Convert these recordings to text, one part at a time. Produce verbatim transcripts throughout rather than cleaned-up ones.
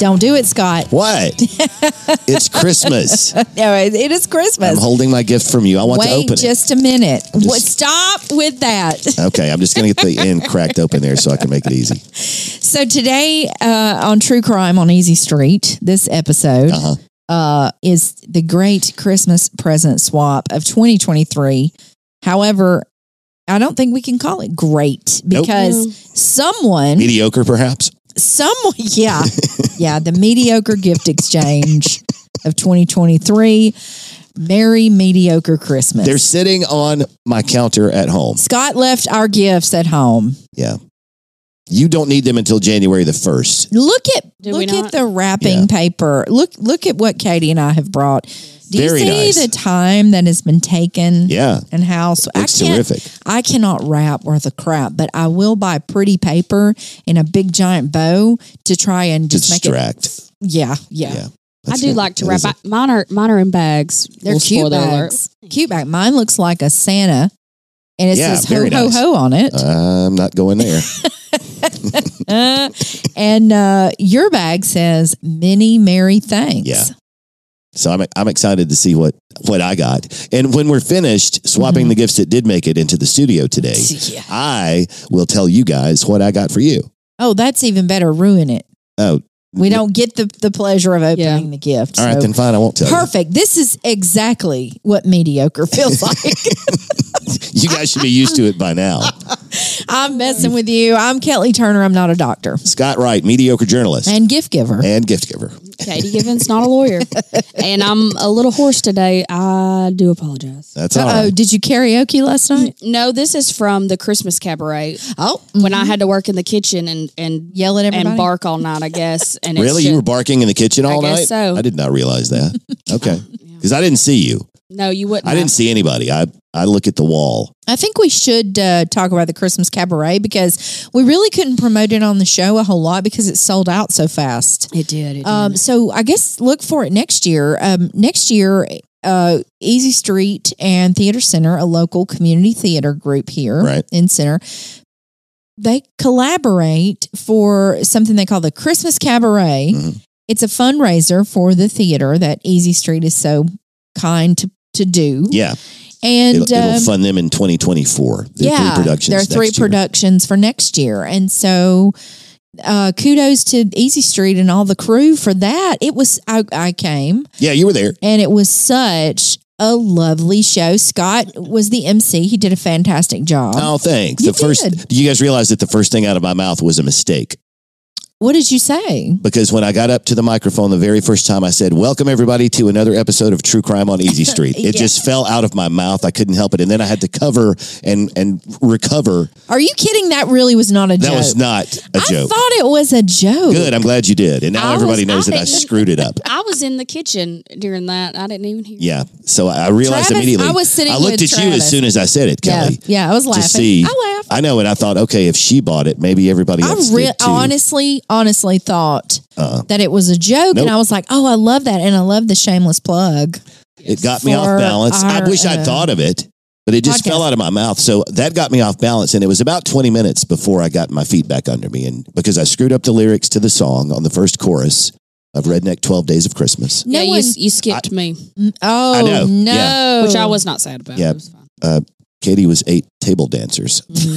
Don't do it, Scott. What? It's Christmas. No, it, it is Christmas. I'm holding my gift from you. I want Wait to open it. just a minute. just- What, stop with that. Okay, I'm just going to get the end cracked open there so I can make it easy. So today uh, on True Crime on Easy Street, this episode Uh-huh. uh, is the great Christmas present swap of twenty twenty-three. However, I don't think we can call it great because Nope. someone, Mediocre, perhaps? someone, yeah, yeah, the mediocre gift exchange of twenty twenty-three. Merry mediocre Christmas. They're sitting on my counter at home. Scott left our gifts at home. Yeah. You don't need them until January the first. Look at Do we look not? at the wrapping Yeah. paper. Look look at what Katie and I have brought. Do Very you see nice. the time that has been taken? Yeah. And how so It's I can't, terrific. I cannot wrap worth a crap, but I will buy pretty paper in a big giant bow to try and To just make distract. it. Yeah, yeah. Yeah. I That's do good. like to That wrap. is a- I, mine are mine are in bags. They're Full cute spoiler alert. bags. Cute bag. Mine looks like a Santa, and it Yeah, says ho very ho nice. ho on it. I'm not going there. Uh, and uh, your bag says many merry thanks. Yeah. So I'm I'm excited to see what what I got. And when we're finished swapping Mhm. the gifts that did make it into the studio today, Yeah. I will tell you guys what I got for you. Oh, that's even better. Ruin it. Oh, We don't get the, the pleasure of opening Yeah. the gift. all right, so- then fine. I won't tell Perfect. This is exactly what mediocre feels like. you. You guys should be used to it by now. I'm messing with you. I'm Kelly Turner. I'm not a doctor. Scott Wright, mediocre journalist And gift giver. and gift giver. Katie Givens, not a lawyer, and I'm a little hoarse today. I do apologize. That's all Uh-oh. right. Did you karaoke last night? No, this is from the Christmas cabaret Oh. when I had to work in the kitchen and and Yell at everybody? and bark all night. I guess. And it's Really? just- You were barking in the kitchen all I guess night? so. I did not realize that. Okay. Because I didn't see you. No, you wouldn't. I have. didn't see anybody. I, I look at the wall. I think we should uh, talk about the Christmas cabaret because we really couldn't promote it on the show a whole lot because it sold out so fast. It did. It did. Um, so I guess look for it next year. Um, next year, uh, Easy Street and Theater Center, a local community theater group here Right. in Center, they collaborate for something they call the Christmas Cabaret. Mhm. It's a fundraiser for the theater that Easy Street is so kind to, to do. Yeah. And It'll, it'll um, fund them in twenty twenty-four. There are yeah, three productions. there are three next year. productions for next year, and so uh, kudos to Easy Street and all the crew for that. It was I, I came, Yeah, you were there. and it was such a lovely show. Scott was the M C; he did a fantastic job. Oh, thanks. You the first. did. Do you guys realize that the first thing out of my mouth was a mistake? What did you say? Because when I got up to the microphone the very first time, I said, "Welcome everybody to another episode of True Crime on Easy Street." It Yeah. just fell out of my mouth. I couldn't help it, and then I had to cover and and recover. Are you kidding? That really was not a That joke. was not a I joke. thought it was a joke. Good. I'm glad you did, and now I everybody was- knows I that I didn't- screwed it up. I was in the kitchen during that. I didn't even hear. Yeah. So I realized Travis, immediately. I was sitting I looked with at you as Travis. soon as I said it, Yeah, Kelly. yeah, I was laughing. To see, I laughed. I know, and I thought, okay, if she bought it, maybe everybody I else re- did too. honestly, honestly thought Uh, that it was a joke, Nope. and I was like, "Oh, I love that," and I love the shameless plug. it got me off For balance. I our, wish I'd uh, thought of it, but it just podcast. fell out of my mouth. So that got me off balance, and it was about twenty minutes before I got my feet back under me, and because I screwed up the lyrics to the song on the first chorus of Redneck twelve Days of Christmas. No yeah, one- you, you skipped me, Oh I know, no! yeah. which I was not sad about. Yeah. It was fine. Katie was eight table dancers,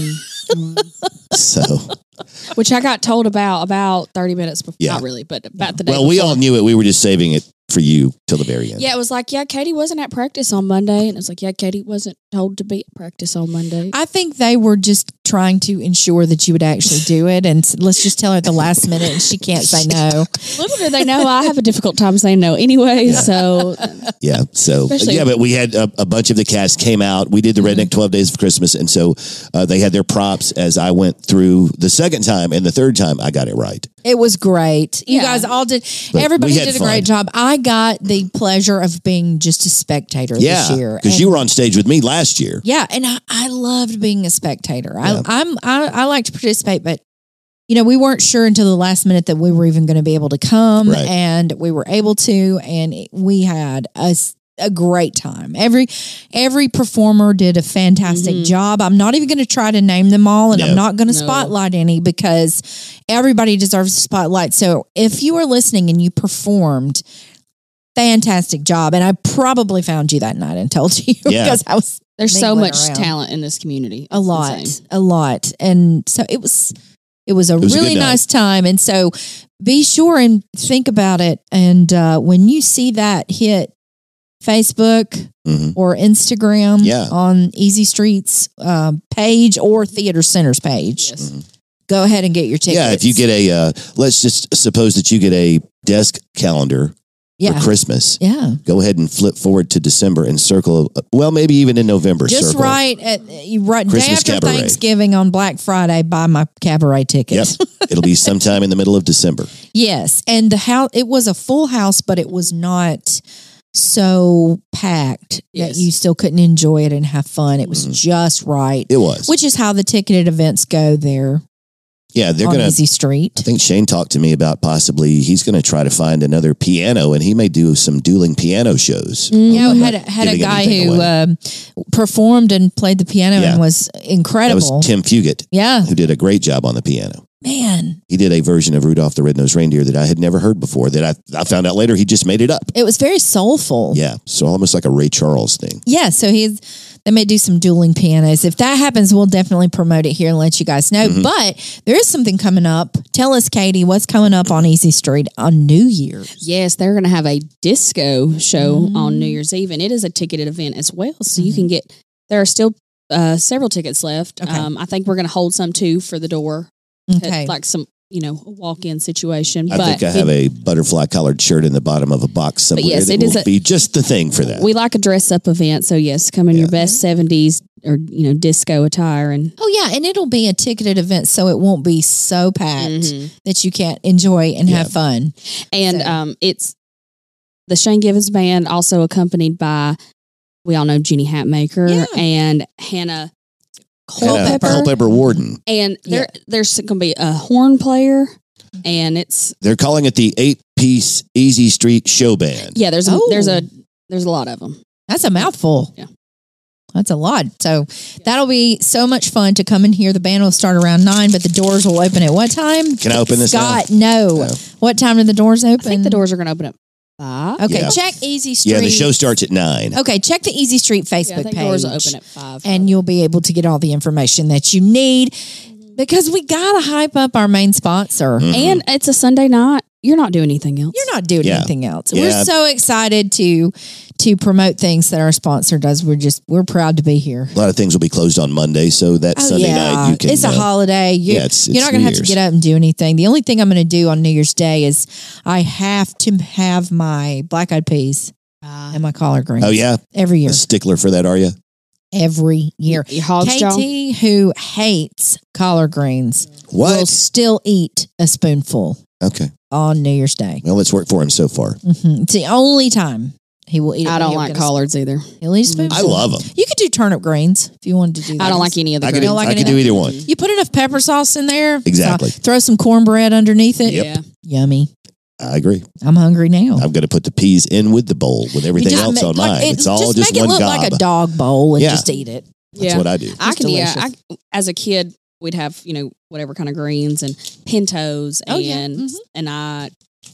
Mhm. so Which I got told about about thirty minutes before. Yeah. Not really, but about the day. well, we before. all knew it. We were just saving it for you till the very end. Yeah, it was like, yeah, Katie wasn't at practice on Monday, and it's like, yeah, Katie wasn't told to be at practice on Monday. I think they were just trying to ensure that you would actually do it, and s- let's just tell her at the last minute, and she can't say no. Little did they know I have a difficult time saying no anyway. Yeah. So Yeah. So, Especially- yeah, but we had a, a bunch of the cast came out. We did the Redneck twelve Days of Christmas. And so uh, they had their props as I went through the second time, and the third time I got it right. It was great. You Yeah. guys all did. But Everybody we had did a fun. great job. I got the pleasure of being just a spectator Yeah. this year. Because and- you were on stage with me last year. Yeah, and I, I loved being a spectator. Yeah. I, I'm I, I like to participate, but you know we weren't sure until the last minute that we were even going to be able to come, Right. and we were able to, and it- we had a s- a great time. Every every performer did a fantastic Mhm. job. I'm not even going to try to name them all, and No. I'm not going to No. spotlight any because everybody deserves a spotlight. So if you are listening and you performed, fantastic job. And I probably found you that night and told you Yeah. because I was There's so mingling much around. talent in this community. a It's lot, insane. a lot. And so it was, it was a was a really good night. nice time. And so be sure and think about it. And uh, when you see that hit Facebook Mhm. or Instagram Yeah. on Easy Streets uh, page or Theater Center's page, Yes. go ahead and get your tickets. Yeah, if you get a, uh, let's just suppose that you get a desk calendar yeah. for Christmas. Yeah. Go ahead and flip forward to December and circle, well, maybe even in November. Just circle. right at you right day Christmas after cabaret. Thanksgiving on Black Friday, buy my cabaret tickets. Yep. It'll be sometime in the middle of December. Yes, and the house it was a full house, but it was not so packed Yes. that you still couldn't enjoy it and have fun. It was Mhm. just right, It was. which is how the ticketed events go there yeah, they're on going to, Easy Street. I think Shane talked to me about possibly he's going to try to find another piano and he may do some dueling piano shows. Yeah, I'm we not had a, had a giving guy anything who away. um, performed and played the piano Yeah. and was That incredible. was Tim Fugit, yeah, who did a great job on the piano. man, He did a version of Rudolph the Red-Nosed Reindeer that I had never heard before that I, I found out later he just made it up. it was very soulful. Yeah, so almost like a Ray Charles thing. Yeah, so he's they may do some dueling pianos. If that happens, we'll definitely promote it here and let you guys know. Mhm. But there is something coming up. Tell us, Katie, what's coming up on Easy Street on New Year's? Yes, they're going to have a disco show Mm. on New Year's Eve, and it is a ticketed event as well. So you can get, there are still uh, several tickets left. Okay. Um, I think we're going to hold some too for the door, Okay. like some, you know, walk in situation. I but think I have a butterfly collared shirt in the bottom of a box somewhere yes, that it will is a- be just the thing for that. we like a dress up event. So, yes, come in your Yeah. best seventies or, you know, disco attire. And Oh, yeah, and it'll be a ticketed event, so it won't be so packed Mhm. that you can't enjoy and Yeah. have fun. And So- um, it's the Shane Givens Band, also accompanied by, we all know Jenny Hatmaker Yeah. and Hannah Hannah Culpepper. Culpepper Warden. And there, there's going to be a horn player, and it's They're calling it the eight-piece Easy Street Show Band. yeah. There's a Oh. there's a there's a lot of them. That's a mouthful. Yeah. That's a lot. So that'll be so much fun to come in here. The band will start around nine, but the doors will open at what time? Can I open this now? Scott, no. No. What time do the doors open? I think the doors are going to open at five. Okay, Yeah. check Easy Street. Yeah, the show starts at nine. Okay, check the Easy Street Yeah, I Facebook think page. doors will open at five. and you'll be able to get all the information that you need because we got to hype up our main sponsor. Mhm. and it's a Sunday night. You're not doing anything else. You're not doing Yeah. anything else. Yeah. We're so excited to to promote things that our sponsor does. We're just we're proud to be here. A lot of things will be closed on Monday, so that Oh, Sunday yeah. night you can. it's a uh, holiday. You, yeah, it's- you're it's not going to New have to Year's. get up and do anything. The only thing I'm going to do on New Year's Day is I have to have my black eyed peas Uh, and my collard greens. Oh yeah, every year, a stickler for that, are you? every year. your hog's jaw. Katie, who hates collard greens, What? will still eat a spoonful Okay. on New Year's Day. Well, it's worked for him so far. hmm It's the only time he will eat. it. I don't He'll like get a- collards either. He'll eat a spoonful. I love them. You could do turnip greens if you wanted to do that. I don't like any of the I could, greens. like I any could of do that? either one. You put enough pepper sauce in there. Exactly. So throw some cornbread underneath it. Yep. Yeah. Yummy. I agree. I'm hungry now. I'm going to put the peas in with the bowl with everything You just else ma- on like, mine. it- It's all just just, make one it look gob. like a dog bowl and Yeah. just eat it. That's Yeah. what I do. I It's can, yeah. delicious. I, as a kid, we'd have, you know, whatever kind of greens and pintos, Oh, and yeah. Mhm. and I,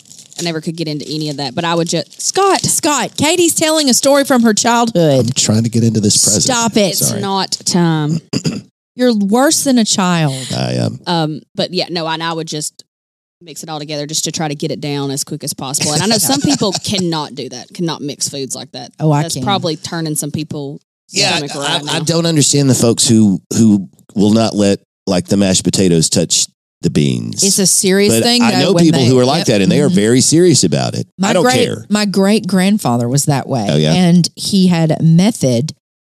I never could get into any of that. But I would just Scott. Scott, Katie's telling a story from her childhood. I'm trying to get into this present. Stop it. It's Sorry. not time. You're worse than a child. I um, Um, but yeah, no, and I would just mix it all together just to try to get it down as quick as possible. And I know some people cannot do that, cannot mix foods like that. Oh, I That's can. probably turning some people. yeah, stomach I, right I, I now. don't understand the folks who who will not let like the mashed potatoes touch the beans. It's a serious but thing. I though, know when people they- who are like yep. that, and they are Mhm. very serious about it. My I don't great, care. My great grandfather was that way. Oh, yeah? And he had a method.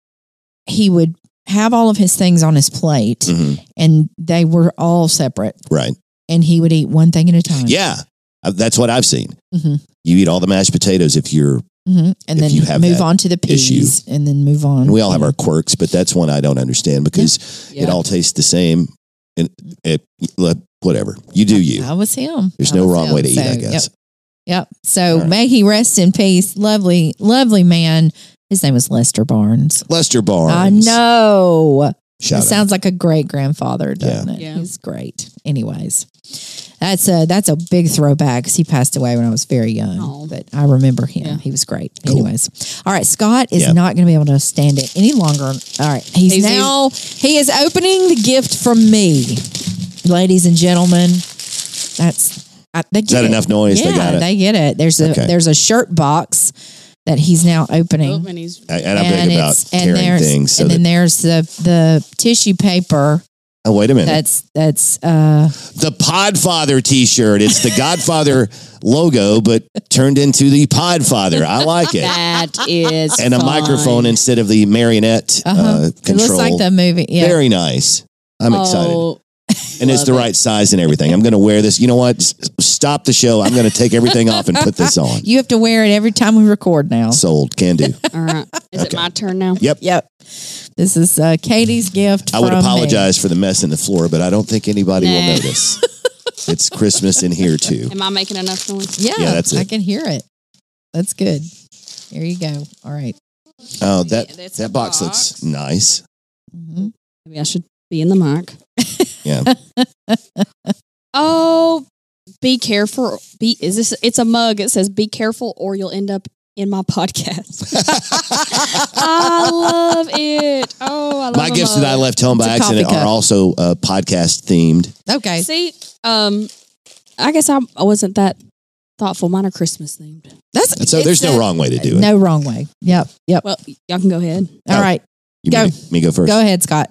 He would have all of his things on his plate hmm and they were all separate. Right? And he would eat one thing at a time. Yeah, Uh, that's what I've seen. hmm You eat all the mashed potatoes if you're. hmm And If then you have move that on to the peas issue. and then move on. And we all have our quirks, but that's one I don't understand because Yeah. it all tastes the same. And it, whatever you do, you. That was him. There's That no was wrong him. way to eat, So, I guess. Yep. Yep. So right. may he rest in peace. Lovely, lovely man. His name was Lester Barnes. Lester Barnes. I know. Shout It out. sounds like a great grandfather, doesn't Yeah. it? Yeah. He's great. Anyways, that's a that's a big throwback because he passed away when I was very young, Oh. but I remember him. Yeah. He was great. Cool. Anyways, all right. Scott is Yeah. not going to be able to stand it any longer. All right, he's, He's- now he is opening the gift from me, ladies and gentlemen. That's I, they get that it. enough noise? Yeah, They got it. They get it. There's a Okay. there's a shirt box that he's now opening. Oh, and he's And I'm big about it's- and carrying there's- things. So and that, then there's the the tissue paper oh, wait a minute. that's that's uh the Podfather T-shirt. It's the Godfather logo, but turned into the Podfather. I like it. that is And a fun. microphone instead of the marionette uh-huh. uh, it control. looks like the movie. Yeah. Very nice. I'm excited. Oh, And it's the love it. right size and everything. I'm going to wear this. You know what? S- Stop the show. I'm going to take everything off and put this on. You have to wear it every time we record now. Sold. Can do. all right. Is Okay. it my turn now? Yep. Yep. This is uh, Katie's gift. I would from me. apologize for the mess in the floor, but I don't think anybody will Nah. notice. It's Christmas in here too. Am I making enough noise? Yeah, Yeah, that's I it. can hear it. That's good. Here you go. All right. Oh, that Yeah, that's that a box, box. looks nice. Mm-hmm. Maybe I should be in the mic. Yeah. Oh, be careful. Be is this? It's a mug. It says, "Be careful, or you'll end up in my podcast." I love it. Oh, I love My a gifts mug. that I left home by It's a accident coffee cup. are also uh, podcast themed. Okay. See, um, I guess I, I wasn't that thoughtful. Mine are Christmas themed. That's So it's there's no a- wrong way to do it. No wrong way. Yep. Yep. Well, y'all can go ahead. All Oh. right. You Go. Me, me go first. Go ahead, Scott.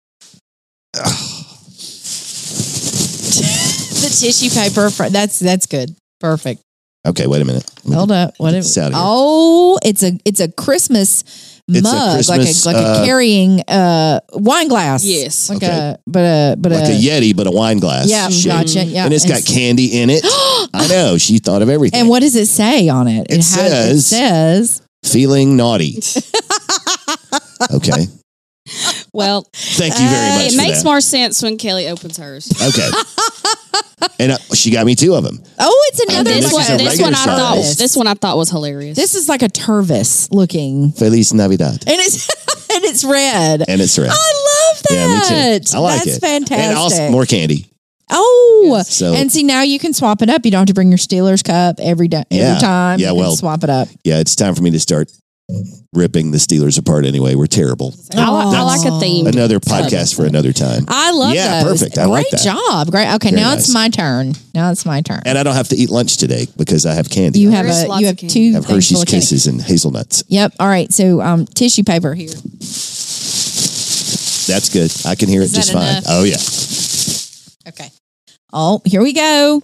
The tissue paper. For, that's that's good. Perfect. Okay, wait a minute. Let me- Hold up. What? get Is, this out of here. oh, it's a it's a Christmas It's a mug, Christmas, like a like uh, a carrying uh wine glass. Yes. Like Okay. a but a but Like a Yeti, but a wine glass. yeah. shape. Gotcha. Yeah. And it's got candy in it. I know. She thought of everything. And what does it say on it? It has, it says- says Feeling naughty. Okay. Well, Thank you very Uh, much it for makes that. more sense when Kelly opens hers. Okay. And uh, she got me two of them. oh, it's And another then this this is one, a this regular one I thought, size. this one I thought was hilarious. This is like a Tervis looking, Feliz Navidad. and it's and it's red. And it's red. I love that. Yeah, me too. I like That's it. fantastic. And also more candy. Oh, So and see now you can swap it up. You don't have to bring your Steelers cup every day, every Yeah. time. Yeah, You can well- swap it up. yeah, it's time for me to start ripping the Steelers apart anyway. We're terrible. I, li- I like a Aw. theme. Another podcast for another time. I love Yeah, those. perfect. I Great like that. job. Great. Okay, Very now nice. it's my turn. Now it's my turn. And I don't have to eat lunch today because I have candy. You I have There's a lots you of have candy. two have things Hershey's full of candy. Kisses and hazelnuts. Yep. All right. So um, tissue paper here. That's good. I can hear Is it just that fine. enough? Oh yeah. Okay. Oh, here we go.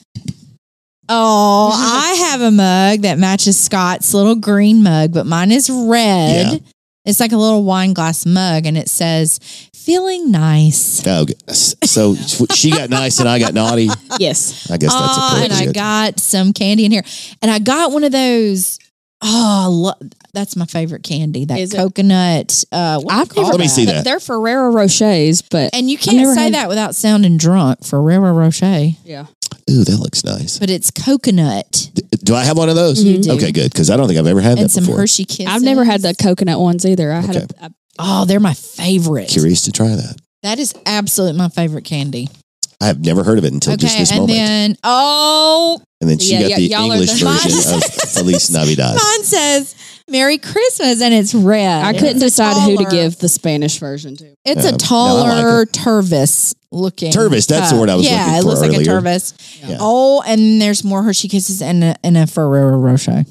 Oh, I have a mug that matches Scott's little green mug, but mine is red. Yeah. It's like a little wine glass mug, and it says "Feeling nice." Oh, okay. So she got nice and I got naughty. Yes. I guess that's Oh, appropriate. and I got some candy in here, and I got one of those. Oh, I lo- that's my favorite candy. That Is it? coconut. Uh, what do you I've call never. Let me see that. They're Ferrero Rochers, but And you I've can't never say had- that without sounding drunk. Ferrero Rocher, yeah. Ooh, that looks nice. but it's coconut D- Do I have one of those? You do. Okay, good. Because I don't think I've ever had and that some before. Hershey Kisses. I've never had the coconut ones either. I had Okay. a, a Oh, they're my favorite. Curious to try that. That is absolutely my favorite candy. I have never heard of it until just Okay, this and moment. then oh, and then she Yeah, got yeah, the y'all are English the- version of Feliz Navidad. mine says "Merry Christmas" and it's red. I couldn't It's a decide who to taller- give the Spanish version to. It's Um, a no, I taller like Tervis looking. Tervis, that's the cup. word I was yeah, looking it for looks like a earlier. Tervis. Yeah. Oh, and there's more Hershey Kisses and a, and a Ferrero Rocher.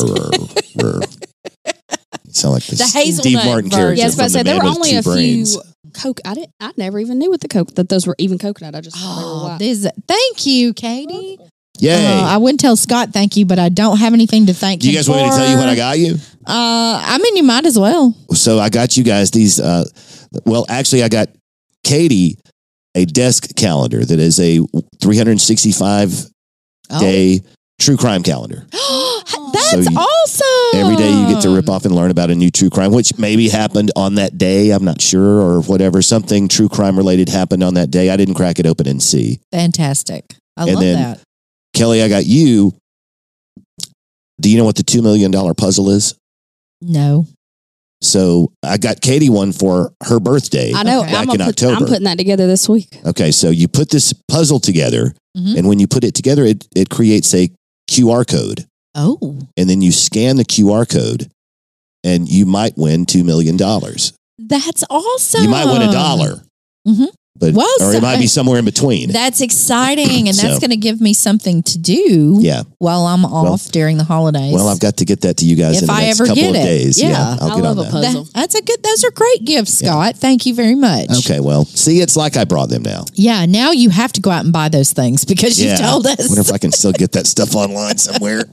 Sound like the, The Steve hazelnut Martin version. character Yeah, I was about to from say the there Man were with only Two a Brains. few Coke. I didn't. I never even knew with the Coke that those were even coconut. I just thought they were Oh, white. this, thank you, Katie. Yay! Uh, I wouldn't tell Scott thank you, but I don't have anything to thank Do you him guys want me to for. tell you what I got you? Uh, I mean, you might as well. So I got you guys these. Uh, well, actually, I got Katie a desk calendar that is a three hundred sixty-five Oh. day true crime calendar. That's So you- awesome. Every day you get to rip off and learn about a new true crime, which maybe happened on that day. I'm not sure, or whatever. Something true crime related happened on that day. I didn't crack it open and see. Fantastic. I And love then- that. Kelly, I got you. Do you know what the two million dollars puzzle is? No. So I got Katie one for her birthday. I know. Okay. Back I'm, in gonna put, October. I'm putting that together this week. Okay, so you put this puzzle together, Mhm. and when you put it together, it, it creates a Q R code. Oh, And then you scan the Q R code, and you might win two million dollars. that's awesome. You might win a dollar. Mhm. But, Well, or so- it might be somewhere in between. That's exciting, and that's So- going to give me something to do yeah. while I'm off during the holidays. Well, I've got to get that to you guys If in the I next ever couple get of it. days. Yeah. I'll I get love on a that. puzzle. That- that's a good. Those are great gifts, Yeah. Scott. Thank you very much. Okay, well, see, it's like I brought them now. Yeah, now you have to go out and buy those things because you Yeah. told us. I wonder if I can still get that stuff online somewhere.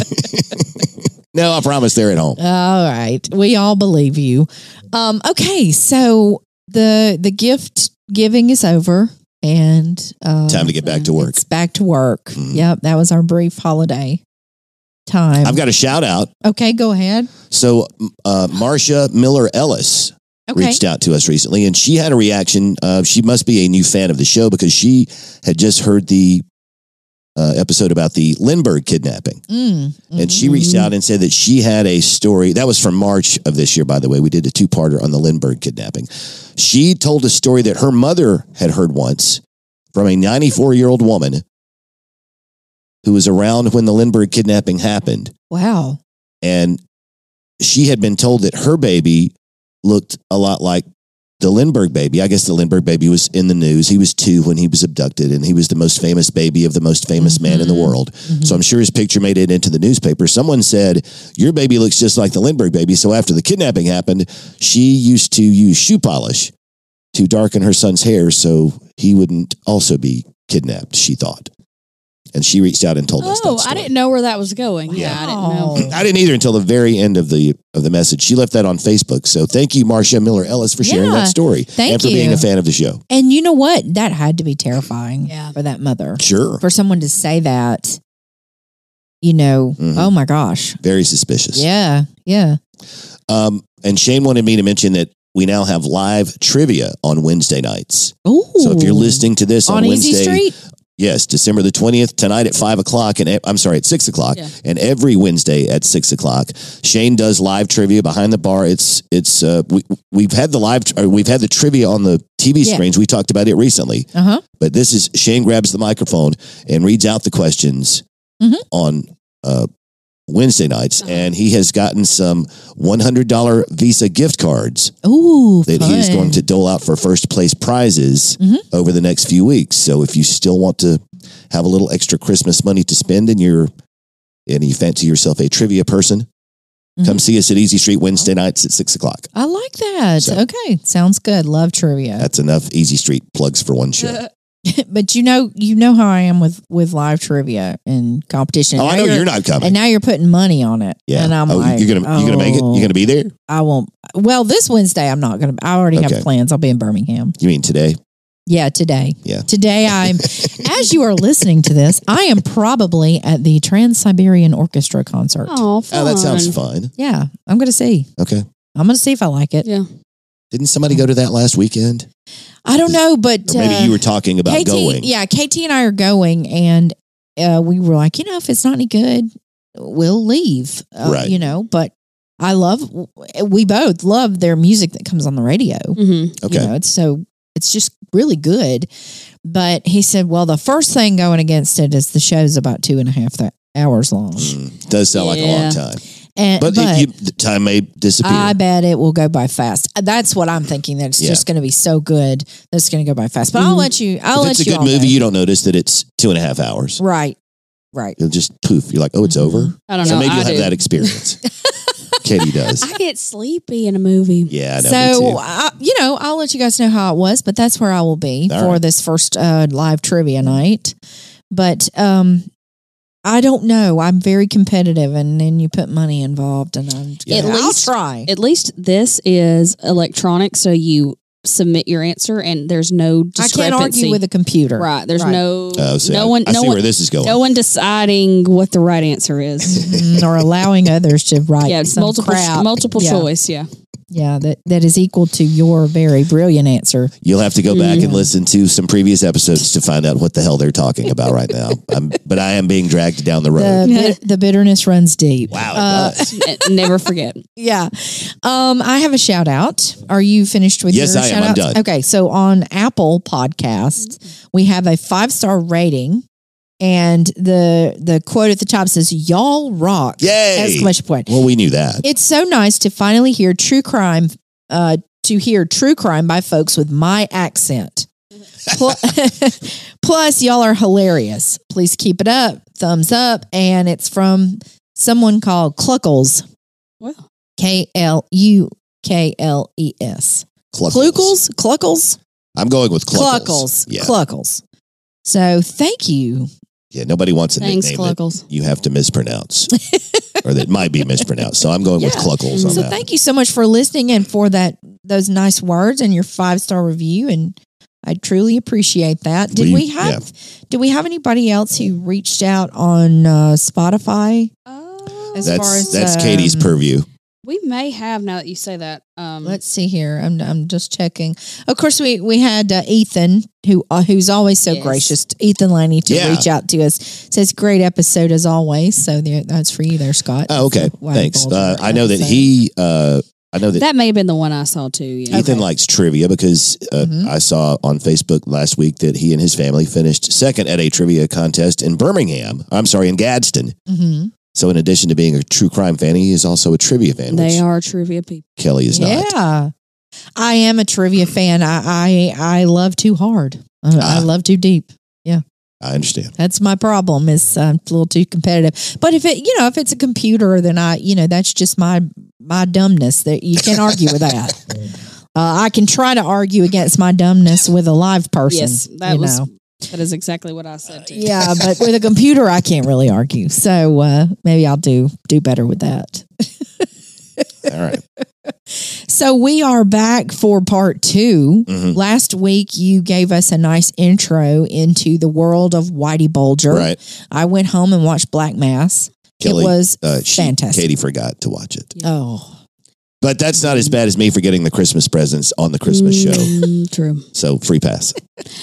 No, I promise they're at home. All right, we all believe you. Um, okay, so the the gift giving is over, and uh, Time to get back to work. It's back to work. Mhm. Yep, that was our brief holiday time. I've got a shout out. okay, go ahead. So, uh, Marcia Miller Ellis Okay, reached out to us recently, and she had a reaction. Uh, she must be a new fan of the show because she had just heard the uh, episode about the Lindbergh kidnapping. Mm, And she mhm. reached out and said that she had a story. That was from March of this year, by the way. We did a two parter on the Lindbergh kidnapping. She told a story that her mother had heard once from a ninety-four year old woman who was around when the Lindbergh kidnapping happened. Wow. And she had been told that her baby looked a lot like the Lindbergh baby. I guess the Lindbergh baby was in the news. He was two when he was abducted, and he was the most famous baby of the most famous man in the Mhm. world. Mhm. So I'm sure his picture made it into the newspaper. Someone said, your baby looks just like the Lindbergh baby. So after the kidnapping happened, she used to use shoe polish to darken her son's hair so he wouldn't also be kidnapped, she thought. And she reached out and told us that Oh, story. I didn't know where that was going. Yeah, I didn't know. Wow. I didn't either until the very end of the of the message. She left that on Facebook. So thank you, Marcia Miller Ellis, for sharing Yeah, that story thank and for you. being a fan of the show. And you know what? That had to be terrifying Yeah. for that mother. Sure. For someone to say that, you know, Mhm. oh my gosh. Very suspicious. Yeah. Yeah. Um, and Shane wanted me to mention that we now have live trivia on Wednesday nights. Ooh. So if you're listening to this on, on Wednesday, Easy Street, yes, December the twentieth, tonight at five o'clock, and e- I'm sorry, at six o'clock, Yeah. and every Wednesday at six o'clock, Shane does live trivia behind the bar. It's it's uh, we we've had the live or we've had the trivia on the T V Yeah. screens. We talked about it recently, uh huh. but this is Shane grabs the microphone and reads out the questions Mhm. on uh, Wednesday nights, Uh-huh. and he has gotten some one hundred dollars Visa gift cards Ooh, that he is fun. going to dole out for first place prizes Mhm. over the next few weeks. So if you still want to have a little extra Christmas money to spend and you're and you fancy yourself a trivia person, come Mhm. see us at Easy Street Wednesday nights at six o'clock. I like that. So- Okay, sounds good. Love trivia. That's enough Easy Street plugs for one show. But you know, you know how I am with with live trivia and competition. Oh, I Now know you're not coming. And now you're putting money on it. Yeah. And I'm oh, like, you're gonna you're gonna make it. oh, You're gonna be there. I won't. Well, this Wednesday I'm not gonna. I already Okay. have plans. I'll be in Birmingham. You mean today? Yeah, today. Yeah. Today I'm. As you are listening to this, I am probably at the Trans Siberian Orchestra concert. Oh, fun. Oh, that sounds fun. Yeah, I'm gonna see. Okay. I'm gonna see if I like it. Yeah. Didn't somebody go to that last weekend? I don't know, but Or maybe uh, you were talking about K T, going. Yeah, K T and I are going, and uh, we were like, you know, if it's not any good, we'll leave. Uh, Right. You know, but I love. We both love their music that comes on the radio. Mm-hmm. Okay. You know, it's so it's just really good. But he said, well, the first thing going against it is the show's about two and a half th- hours long, Mm, does sound like a long Yeah. time. and But, but. it, you, the time may disappear. I bet it will go by fast. That's what I'm thinking. That it's Yeah. just going to be so good that it's going to go by fast. But I'll Mhm. let you. I'll if let it's a you good all movie, know. you don't notice that it's two and a half hours. Right. Right. It'll just poof. You're like, oh, it's Mhm. over. I don't So know. maybe I you'll have do. that experience. Katie does. I get sleepy in a movie. Yeah, I know. So, me too. I, you know, I'll let you guys know how it was, but that's where I will be All for right. this first uh, live trivia night. But um, I don't know. I'm very competitive, and then you put money involved, and I'm, Yeah. At I'll least- try. At least this is electronic, so you submit your answer and there's no I discrepancy. can't argue with a computer. Right. There's Right. no Oh, so no I, one I no see one where this is going. no one deciding what the right answer is. Mhm, or allowing others to write yeah, some multiple crap. multiple Yeah. choice. Yeah. Yeah, that, that is equal to your very brilliant answer. You'll have to go back Yeah. and listen to some previous episodes to find out what the hell they're talking about right now. I'm, but I am being dragged down the road. The, bit, the bitterness runs deep. Wow, it Uh, does. Never forget. Yeah. Um, I have a shout out. Are you finished with Yes, your I am. shout I'm outs? done. Okay. So on Apple Podcast, we have a five star rating. And the the quote at the top says, "Y'all rock!" Yay! Exclamation point. Well, we knew that. It's so nice to finally hear true crime, uh, to hear true crime by folks with my accent. Pl- Plus, y'all are hilarious. Please keep it up. Thumbs up. And it's from someone called Cluckles. Well, K L U K L E S. Cluckles? Cluckles? I'm going with Cluckles. Cluckles. Yeah. Cluckles. So thank you. Yeah, nobody wants a thanks, nickname that Cluckles. you have to mispronounce or that might be mispronounced. So I'm going with Yeah. Cluckles on So that. thank you so much for listening and for that those nice words and your five star review. And I truly appreciate that. Did We- we have do we have anybody else who reached out on uh, Spotify? Oh, As That's far as, that's Katie's um, purview. we may have now that you say that. Um, Let's see here. I'm I'm just checking. Of course, we we had uh, Ethan, who uh, who's always so Yes. gracious, Ethan Laney, to Yeah. reach out to us. Says great episode as always. So there, that's for you there, Scott. Oh, okay. It's a White Thanks. Bulger Uh, I know that episode. he, uh, I know that that may have been the one I saw too. Yeah. Ethan Okay. likes trivia because uh, Mhm. I saw on Facebook last week that he and his family finished second at a trivia contest in Birmingham. I'm sorry, in Gadsden. Mhm. So in addition to being a true crime fan, he is also a trivia fan. They which are trivia people. Kelly is not. Yeah, I am a trivia fan. I I, I love too hard. I, I Ah. love too deep. I understand. That's my problem. Is uh, it's a little too competitive. But if it, you know, if it's a computer, then I, you know, that's just my my dumbness. That you can't argue with that. Uh, I can try to argue against my dumbness with a live person. Yes, that you was know. that is exactly what I said too. Yeah, but with a computer, I can't really argue. So uh, maybe I'll do do better with that. All right. So we are back for part two. Mhm. Last week, you gave us a nice intro into the world of Whitey Bulger. Right. I went home and watched Black Mass. Kelly, it was uh, she, fantastic. Katie forgot to watch it. Oh, But that's not as bad as me forgetting the Christmas presents on the Christmas show. Mm, true. So free pass.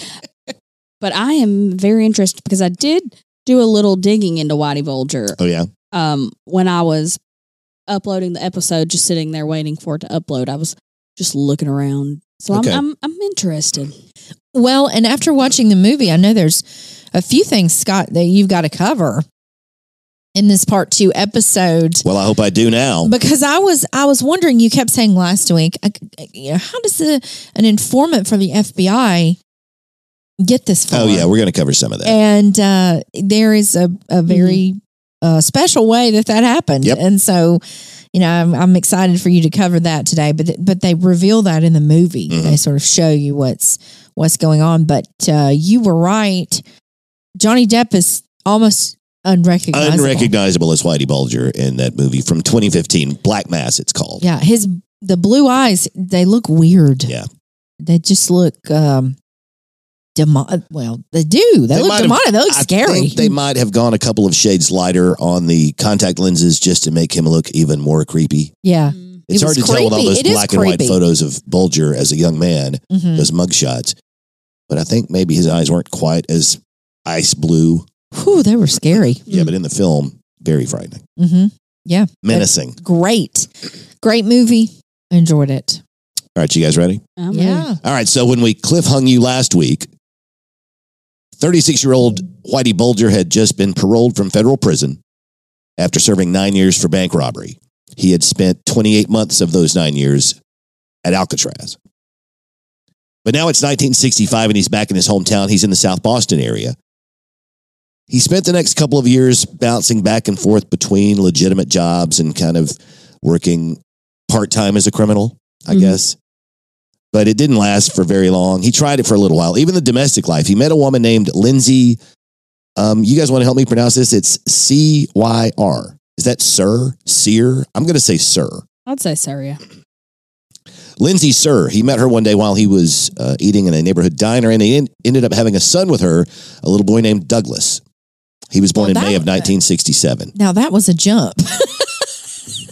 But I am very interested because I did do a little digging into Whitey Bulger Oh, yeah. um, when I was uploading the episode, just sitting there waiting for it to upload. I was just looking around. So Okay. I'm, I'm I'm interested. well, and after watching the movie, I know there's a few things, Scott, that you've got to cover in this part two episode. Well, I hope I do now. Because I was, I was wondering. You kept saying last week, I, you know, how does the, an informant for the F B I get this far? Oh, yeah. We're going to cover some of that. And uh, there is a, a very uh, special way that that happened. Yep. And so, you know, I'm, I'm excited for you to cover that today. But but they reveal that in the movie. Mhm. They sort of show you what's what's going on. But uh, you were right. Johnny Depp is almost unrecognizable. Unrecognizable as Whitey Bulger in that movie from twenty fifteen. Black Mass, it's called. Yeah, his the blue eyes, they look weird. Yeah. They just look um demo- well, they do. They, They look might have- demonic. They look I scary. think they might have gone a couple of shades lighter on the contact lenses just to make him look even more creepy. yeah. It's It hard was to tell with all creepy. those It is black and white creepy. photos of Bulger as a young man, Mhm. those mugshots. But I think maybe his eyes weren't quite as ice blue. Whew, they were scary. Yeah, but in the film, very frightening. Mm-hmm. Yeah. Menacing. Great. Great movie. Enjoyed it. All right, you guys ready? I'm Yeah. ready. All right, so when we cliff hung you last week, thirty-six-year-old Whitey Bulger had just been paroled from federal prison after serving nine years for bank robbery. He had spent twenty-eight months of those nine years at Alcatraz. But now it's nineteen sixty-five and he's back in his hometown. He's in the South Boston area. He spent the next couple of years bouncing back and forth between legitimate jobs and kind of working part-time as a criminal, I Mhm. guess. But it didn't last for very long. He tried it for a little while, even the domestic life. He met a woman named Lindsay. Um, you guys want to help me pronounce this? It's C Y R. Is that Sir? Sear? I'm going to say Sir. I'd say so, yeah. Lindsay Sir. He met her one day while he was uh, eating in a neighborhood diner, and he en- ended up having a son with her, a little boy named Douglas. He was born Well, in May that- of nineteen sixty-seven. Now that was a jump.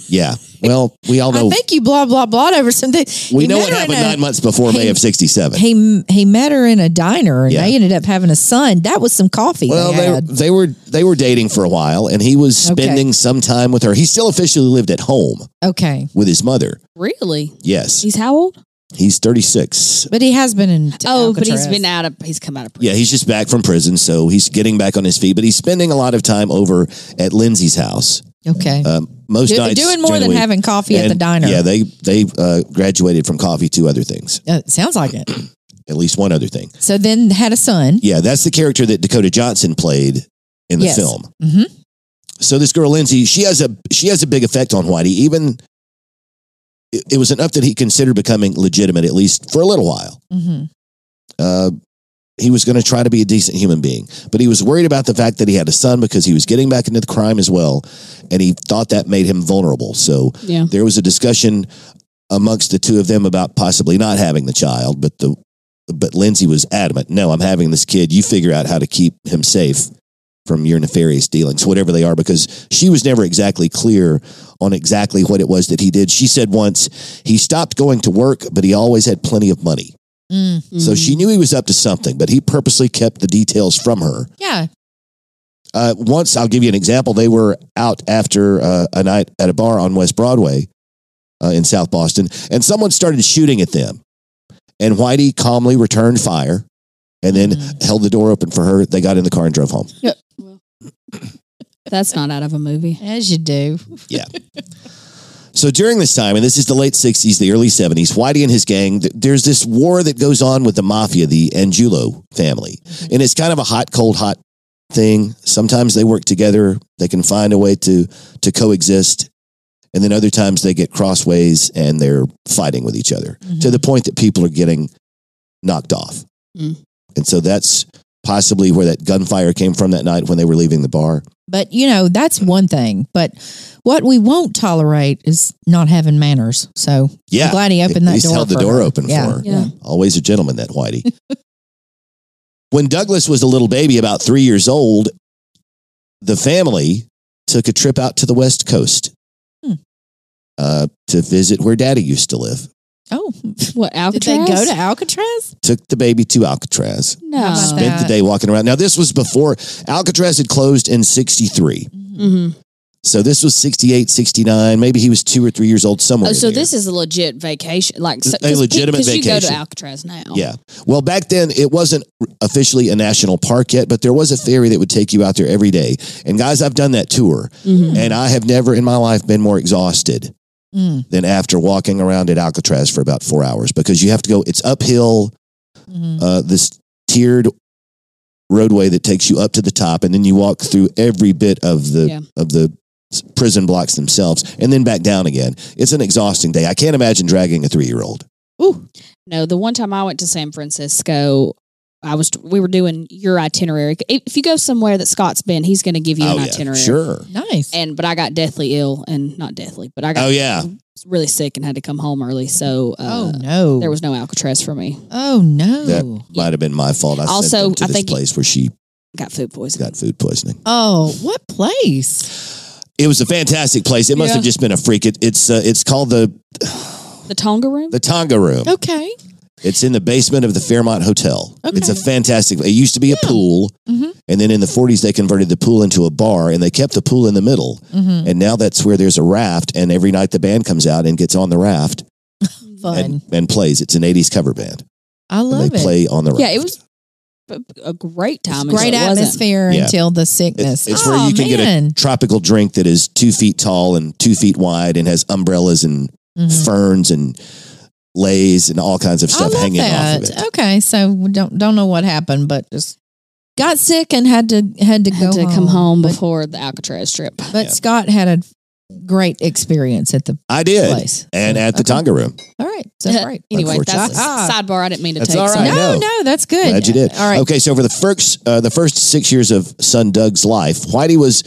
Yeah. Well, we all know. I think you blah blah blah over something. we He know met what her in happened a- nine months before May he- of sixty-seven. He he met her in a diner, and Yeah. they ended up having a son. That was some coffee Well, they they, had. they were they were dating for a while, and he was Okay. spending some time with her. He still officially lived at home Okay, with his mother. Really? Yes, He's how old? he's thirty-six. but he has been in. Oh, but he's Alcatraz. been out of. He's come out of prison. Yeah, he's just back from prison, so he's getting back on his feet. But he's spending a lot of time over at Lindsay's house. Okay, Um, most Do- nights, doing more than generally- having coffee at the and, diner. Yeah, they they uh, graduated from coffee to other things. Uh, sounds like it. At least one other thing. So then had a son. Yeah, that's the character that Dakota Johnson played in the Yes. film. hmm So this girl Lindsay, she has a she has a big effect on Whitey. Even it, it was enough that he considered becoming legitimate, at least for a little while. hmm Uh, he was going to try to be a decent human being, but he was worried about the fact that he had a son because he was getting back into the crime as well, and he thought that made him vulnerable. So Yeah. there was a discussion amongst the two of them about possibly not having the child, but the but Lindsay was adamant, no, I'm having this kid. You figure out how to keep him safe from your nefarious dealings, whatever they are, because she was never exactly clear on exactly what it was that he did. She said once he stopped going to work, but he always had plenty of money. Mm. So she knew he was up to something, but he purposely kept the details from her. Yeah. Uh, once, I'll give you an example. They were out after uh, a night at a bar on West Broadway uh, in South Boston, and someone started shooting at them. And Whitey calmly returned fire and then Mhm. held the door open for her. They got in the car and drove home. That's not out of a movie. As you do. So during this time, and this is the late sixties, the early seventies, Whitey and his gang, th- there's this war that goes on with the mafia, the Angiulo family. And it's kind of a hot, cold, hot thing. Sometimes they work together. They can find a way to, to coexist. And then other times they get crossways and they're fighting with each other Mhm. to the point that people are getting knocked off. Mm. And so that's possibly where that gunfire came from that night when they were leaving the bar. But, you know, that's one thing. But what we won't tolerate is not having manners. So Yeah. I'm glad he opened that He's door. held the for door her. open yeah. for her. Yeah. Always a gentleman, that Whitey. When Douglas was a little baby, about three years old, the family took a trip out to the West Coast Hmm. uh, to visit where Daddy used to live. Oh, What, did Alcatraz? they go to Alcatraz? Took the baby to Alcatraz. No. How about Spent the that? day walking around. Now, this was before Alcatraz had closed in sixty-three. hmm So this was sixty-eight, sixty-nine. Maybe he was two or three years old somewhere. Oh, in so there. this is a legit vacation, like so, A legitimate Because you go to vacation. Alcatraz now. Yeah. Well, back then it wasn't officially a national park yet, but there was a ferry that would take you out there every day. And guys, I've done that tour, Mhm. and I have never in my life been more exhausted Mm. than after walking around at Alcatraz for about four hours because you have to go. It's uphill, Mhm. uh, this tiered roadway that takes you up to the top, and then you walk through every bit of the Yeah. of the s- prison blocks themselves, and then back down again. It's an exhausting day. I can't imagine dragging a three year old. Ooh. No, the one time I went to San Francisco, I was we were doing your itinerary. If you go somewhere that Scott's been, he's going to give you Oh an yeah, itinerary. sure. Nice. And but I got deathly ill, and not deathly, but I got Oh yeah. really sick and had to come home early. So uh, oh, no. there was no Alcatraz for me. Oh, no. That might have been my fault. I Also, sent them to I this think- place where she Got food poisoning. got food poisoning. Oh, what place? It was a fantastic place. It must Yeah. have just been a freak. It, it's uh, it's called the The Tonga room. the Tonga Room. Okay. It's in the basement of the Fairmont Hotel. Okay. It's a fantastic. It used to be a pool, Mhm. and then in the forties they converted the pool into a bar, and they kept the pool in the middle. Mm-hmm. And now that's where there's a raft, and every night the band comes out and gets on the raft Fun. and, and plays. It's an eighties cover band, I and love they it. play on the raft. Yeah, it was a, a great time. Great until it wasn't. atmosphere Yeah. until the It's, sickness. it's oh, where you can man. get a tropical drink that is two feet tall and two feet wide and has umbrellas and Mhm. ferns and lays and all kinds of I stuff love hanging that. off of it. Okay, so we don't don't know what happened, but just got sick and had to had to Had go to home. come home But, before the Alcatraz trip. but Yeah. Scott had a great experience at the I did, place. and at the Okay. Tonga Room. All right, so great. Anyway, that's a Unfortunately. sidebar. I didn't mean to That's take. all so- right. I No, know. no, that's good. Glad you did. All right. Okay, so for the first uh, the first six years of son Doug's life, Whitey was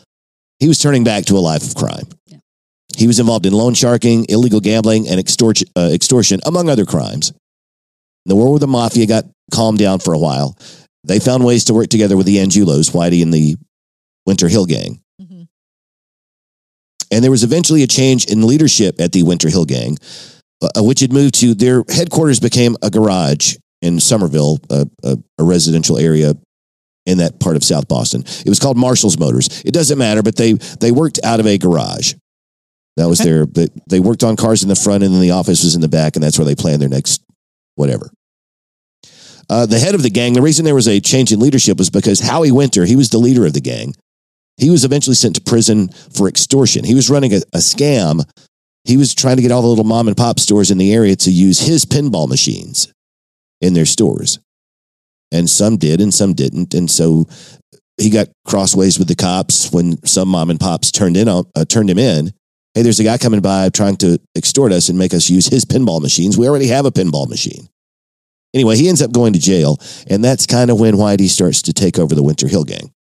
he was turning back to a life of crime. Yeah. He was involved in loan sharking, illegal gambling, and extortion, uh, extortion, among other crimes. The war with the mafia got calmed down for a while. They found ways to work together with the Angiulos, Whitey and the Winter Hill Gang. Mhm. And there was eventually a change in leadership at the Winter Hill Gang, uh, which had moved to their headquarters became a garage in Somerville, a, a, a residential area in that part of South Boston. It was called Marshall's Motors. It doesn't matter, but they they worked out of a garage. That was their, they, they worked on cars in the front, and then the office was in the back, and that's where they planned their next whatever. Uh, the head of the gang, the reason there was a change in leadership was because Howie Winter, he was the leader of the gang. He was eventually sent to prison for extortion. He was running a, a scam. He was trying to get all the little mom and pop stores in the area to use his pinball machines in their stores. And some did and some didn't. And so he got crossways with the cops when some mom and pops turned in on, uh, turned him in. Hey, there's a guy coming by trying to extort us and make us use his pinball machines. We already have a pinball machine. Anyway, he ends up going to jail, and that's kind of when Whitey starts to take over the Winter Hill Gang.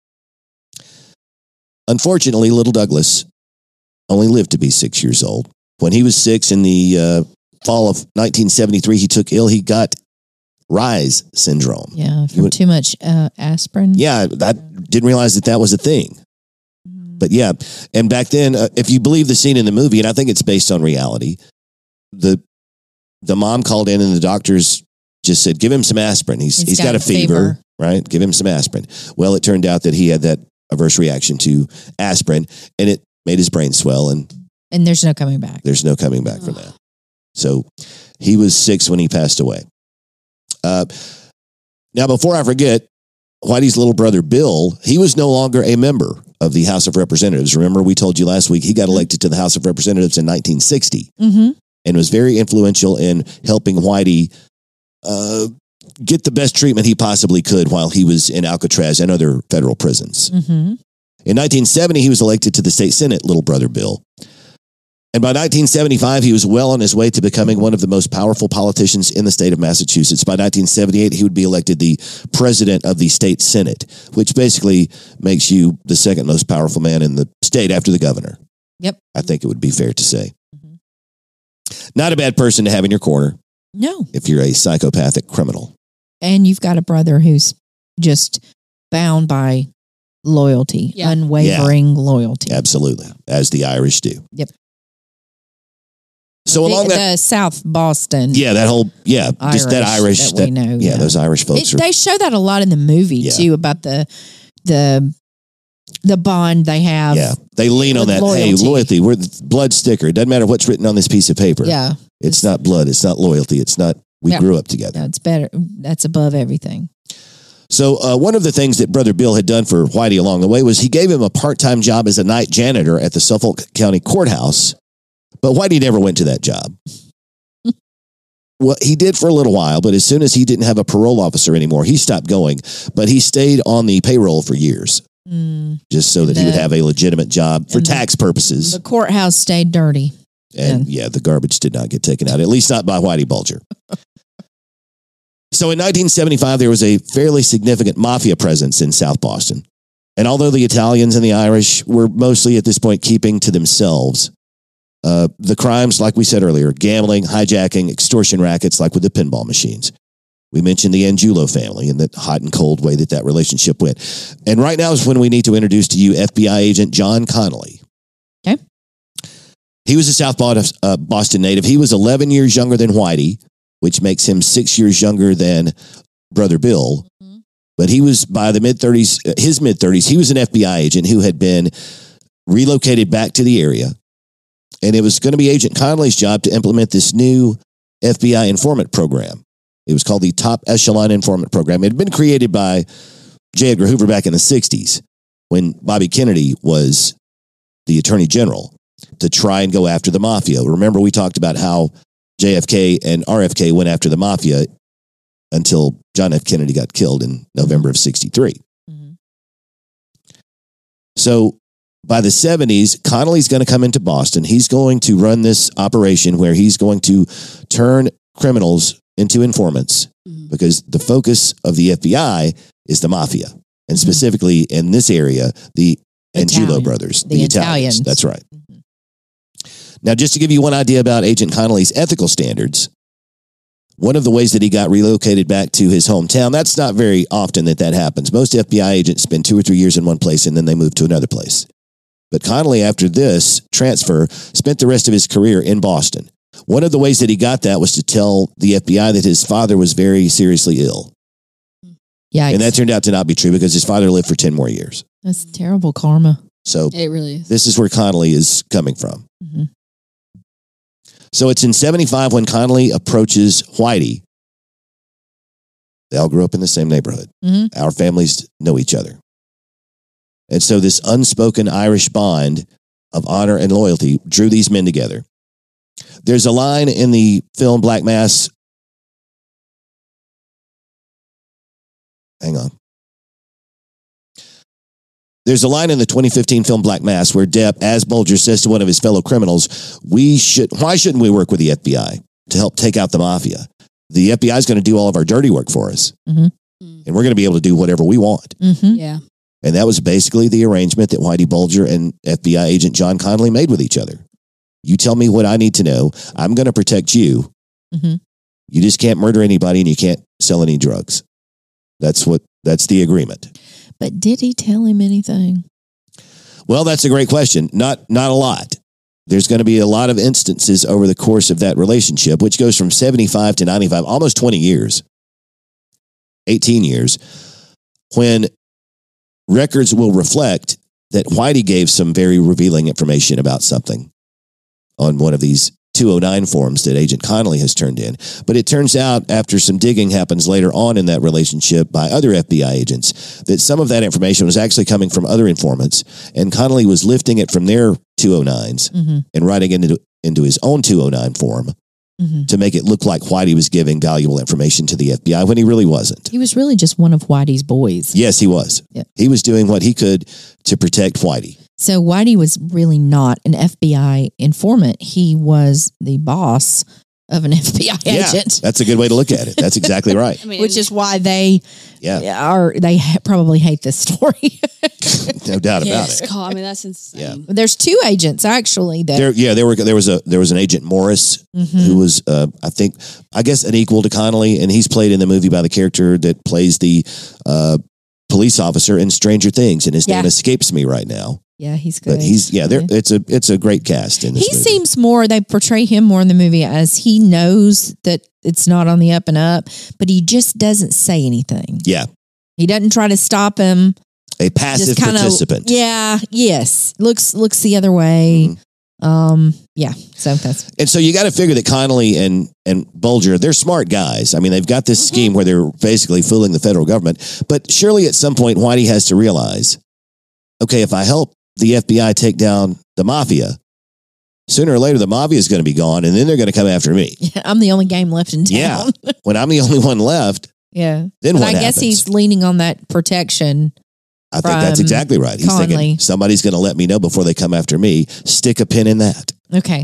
Unfortunately, little Douglas only lived to be six years old. When he was six in the uh, fall of nineteen seventy-three, he took ill. He got Reye's syndrome. Yeah, from would, too much uh, aspirin. Yeah, I didn't realize that that was a thing. But yeah, and back then, uh, if you believe the scene in the movie, and I think it's based on reality, the the mom called in and the doctors just said, give him some aspirin. He's, he's, he's got, got a fever, fever, right? Give him some aspirin. Well, it turned out that he had that adverse reaction to aspirin, and it made his brain swell, and and there's no coming back. There's no coming back from that. So he was six when he passed away. Uh, now, before I forget, Whitey's little brother, Bill, he was no longer a member of the House of Representatives. Remember, we told you last week, he got elected to the House of Representatives in nineteen sixty mm-hmm. and was very influential in helping Whitey uh, get the best treatment he possibly could while he was in Alcatraz and other federal prisons. Mm-hmm. In nineteen seventy, he was elected to the state Senate, little brother Bill. And by nineteen seventy-five, he was well on his way to becoming one of the most powerful politicians in the state of Massachusetts. By nineteen seventy-eight, he would be elected the president of the state Senate, which basically makes you the second most powerful man in the state after the governor. Yep. I think it would be fair to say. Mm-hmm. Not a bad person to have in your corner. No. If you're a psychopathic criminal. And you've got a brother who's just bound by loyalty, yeah. unwavering yeah. loyalty. Absolutely. As the Irish do. Yep. So the, along that, the South Boston, yeah, that whole, yeah, Irish just that Irish, that, that we know, yeah, yeah, those Irish folks. It, are, they show that a lot in the movie Yeah. too about the the the bond they have. yeah, they lean on with that. loyalty. Hey, loyalty. We're the blood sticker. It doesn't matter what's written on this piece of paper. Yeah, it's not blood. It's not loyalty. It's not. We Yeah. grew up together. that's better. That's above everything. So uh, one of the things that Brother Bill had done for Whitey along the way was he gave him a part-time job as a night janitor at the Suffolk County Courthouse, but Whitey never went to that job. Well, he did for a little while, but as soon as he didn't have a parole officer anymore, he stopped going. But he stayed on the payroll for years, Mm. just so that The- he would have a legitimate job for and the- tax purposes. The courthouse stayed dirty. And yeah, the garbage did not get taken out, at least not by Whitey Bulger. So in nineteen seventy-five, there was a fairly significant mafia presence in South Boston. And although the Italians and the Irish were mostly at this point keeping to themselves, uh, the crimes, like we said earlier, gambling, hijacking, extortion rackets, like with the pinball machines. We mentioned the Angiulo family and the hot and cold way that that relationship went. And right now is when we need to introduce to you F B I agent John Connolly. Okay. He was a South Boston native. He was eleven years younger than Whitey, which makes him six years younger than Brother Bill. Mm-hmm. But he was by the mid-thirties, his mid-thirties, he was an F B I agent who had been relocated back to the area. And it was going to be Agent Connolly's job to implement this new F B I informant program. It was called the Top Echelon Informant Program. It had been created by J. Edgar Hoover back in the sixties when Bobby Kennedy was the Attorney General to try and go after the mafia. Remember, we talked about how J F K and R F K went after the mafia until John F. Kennedy got killed in November of sixty-three. Mm-hmm. So by the seventies, Connolly's going to come into Boston. He's going to run this operation where he's going to turn criminals into informants mm-hmm. because the focus of the F B I is the mafia. And specifically in this area, the Italian. Angiulo brothers, the, The Italians. Italians. That's right. Now, just to give you one idea about Agent Connolly's ethical standards, one of the ways that he got relocated back to his hometown, that's not very often that that happens. Most F B I agents spend two or three years in one place and then they move to another place. But Connolly, after this transfer, spent the rest of his career in Boston. One of the ways that he got that was to tell the F B I that his father was very seriously ill. Yeah. And that turned out to not be true because his father lived for ten more years. That's terrible karma. So It really is. this is where Connolly is coming from. Mm-hmm. So it's in seventy-five when Connolly approaches Whitey. They all grew up in the same neighborhood. Mm-hmm. Our families know each other. And so this unspoken Irish bond of honor and loyalty drew these men together. There's a line in the film Black Mass. Hang on. There's a line in the twenty fifteen film Black Mass where Depp, as Bulger, says to one of his fellow criminals, "We should. Why shouldn't we work with the F B I to help take out the mafia? The F B I is going to do all of our dirty work for us, Mm-hmm. and we're going to be able to do whatever we want." Mm-hmm. Yeah. And that was basically the arrangement that Whitey Bulger and F B I agent John Connolly made with each other. You tell me what I need to know. I'm going to protect you. Mm-hmm. You just can't murder anybody and you can't sell any drugs. That's what. That's the agreement. But did he tell him anything? Well, that's a great question. Not not a lot. There's going to be a lot of instances over the course of that relationship, which goes from seventy-five to ninety-five, almost twenty years, eighteen years, when records will reflect that Whitey gave some very revealing information about something on one of these two oh nine forms that Agent Connolly has turned in. But it turns out after some digging happens later on in that relationship by other F B I agents, that some of that information was actually coming from other informants, and Connolly was lifting it from their two oh nines Mm-hmm. and writing it into, into his own two oh nine form Mm-hmm. to make it look like Whitey was giving valuable information to the F B I when he really wasn't. He was really just one of Whitey's boys. Yes, he was. Yeah. He was doing what he could to protect Whitey. So Whitey was really not an F B I informant. He was the boss of an F B I Yeah, agent. that's a good way to look at it. That's exactly right. I mean, Which is why they Yeah, are they ha- probably hate this story. no doubt about yes, it. God, I mean, that's insane. Yeah. There's two agents actually that There, yeah, there were there was a there was an agent Morris Mhm. who was uh, I think I guess an equal to Connolly, and he's played in the movie by the character that plays the uh, police officer in Stranger Things, and his Yeah. name escapes me right now. yeah, he's good. But he's yeah, there it's a it's a great cast in this He movie. seems more, they portray him more in the movie as he knows that it's not on the up and up, but he just doesn't say anything. yeah, He doesn't try to stop him. a passive Just kind of, participant. yeah, yes. Looks looks the other way. Um, yeah. So that's And so you got to figure that Connolly and and Bulger, they're smart guys. I mean, they've got this scheme where they're basically fooling the federal government. But surely at some point, Whitey has to realize, okay, if I help the F B I take down the mafia, sooner or later the mafia is going to be gone, and then they're going to come after me. I'm the only game left in town. Yeah. When I'm the only one left, Yeah. then But what I guess happens? he's leaning on that protection. I think that's from exactly right. He's Conley. thinking somebody's going to let me know before they come after me. Stick a pin in that. Okay.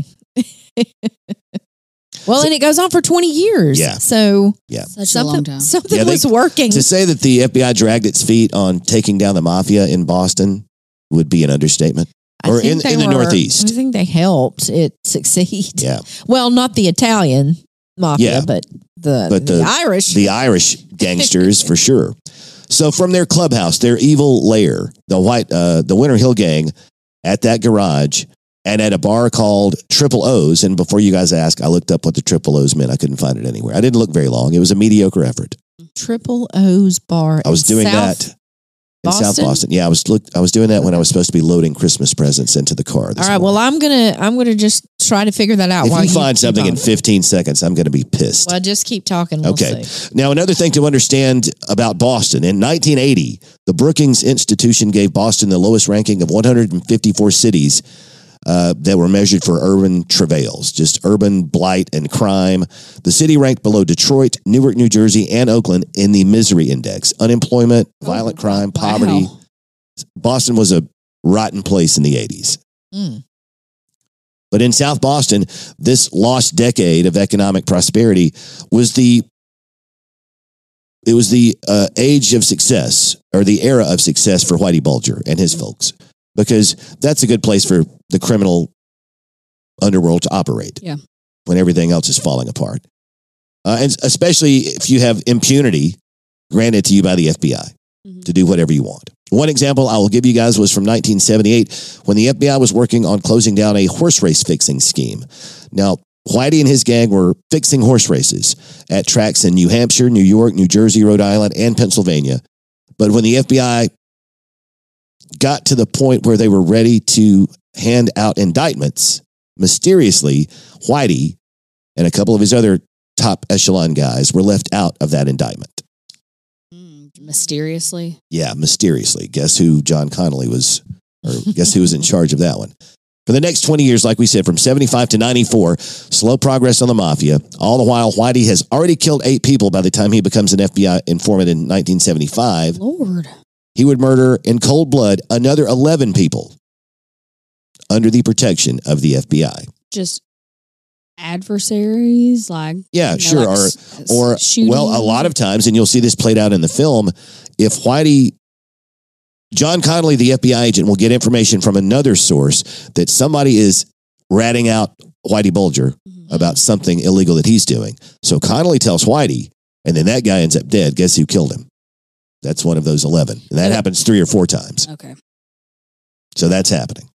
Well, and it goes on for twenty years. Yeah. So Yeah. Such a something, long time. something Yeah, they- was working. To say that the F B I dragged its feet on taking down the mafia in Boston would be an understatement. I or think in- they in the were- Northeast. I think they helped it succeed. Yeah. Well, not the Italian mafia, Yeah. but the, But the, the- Irish. The Irish gangsters for sure. So from their clubhouse, their evil lair, the white, uh, the Winter Hill Gang, at that garage, and at a bar called Triple O's. And before you guys ask, I looked up what the Triple O's meant. I couldn't find it anywhere. I didn't look very long. It was a mediocre effort. Triple O's bar. I was in doing South that in South Boston? Boston. Yeah, I was look. I was doing that when I was supposed to be loading Christmas presents into the car. This All right. morning. Well, I'm gonna I'm gonna just try to figure that out. if while you find keep something in on. fifteen seconds, I'm going to be pissed. well, just keep talking. We'll Okay. see. Now, another thing to understand about Boston. In nineteen eighty, the Brookings Institution gave Boston the lowest ranking of one hundred fifty-four cities uh, that were measured for urban travails, just urban blight and crime. The city ranked below Detroit, Newark, New Jersey, and Oakland in the misery index. Unemployment, violent crime, Wow. poverty. Boston was a rotten place in the eighties. Mm. But in South Boston, this lost decade of economic prosperity was the it was the uh, age of success, or the era of success for Whitey Bulger and his folks, because that's a good place for the criminal underworld to operate. Yeah. When everything else is falling apart, uh, and especially if you have impunity granted to you by the F B I Mhm. to do whatever you want. One example I will give you guys was from nineteen seventy-eight when the F B I was working on closing down a horse race fixing scheme. Now, Whitey and his gang were fixing horse races at tracks in New Hampshire, New York, New Jersey, Rhode Island, and Pennsylvania. But when the F B I got to the point where they were ready to hand out indictments, mysteriously, Whitey and a couple of his other top echelon guys were left out of that indictment. Mysteriously? Yeah, mysteriously. Guess who John Connolly was, or guess who was in charge of that one? For the next twenty years, like we said, from seventy-five to ninety-four, slow progress on the mafia. All the while, Whitey has already killed eight people by the time he becomes an F B I informant in nineteen seventy-five. Lord. He would murder in cold blood another eleven people under the protection of the F B I. Just adversaries, like yeah, you know, sure, like or s- or shooting. well, a lot of times, and you'll see this played out in the film. If Whitey, John Connolly, the F B I agent, will get information from another source that somebody is ratting out Whitey Bulger Mhm. about something illegal that he's doing. So Connolly tells Whitey, and then that guy ends up dead. Guess who killed him? That's one of those eleven, and that Okay. happens three or four times. Okay. So that's happening.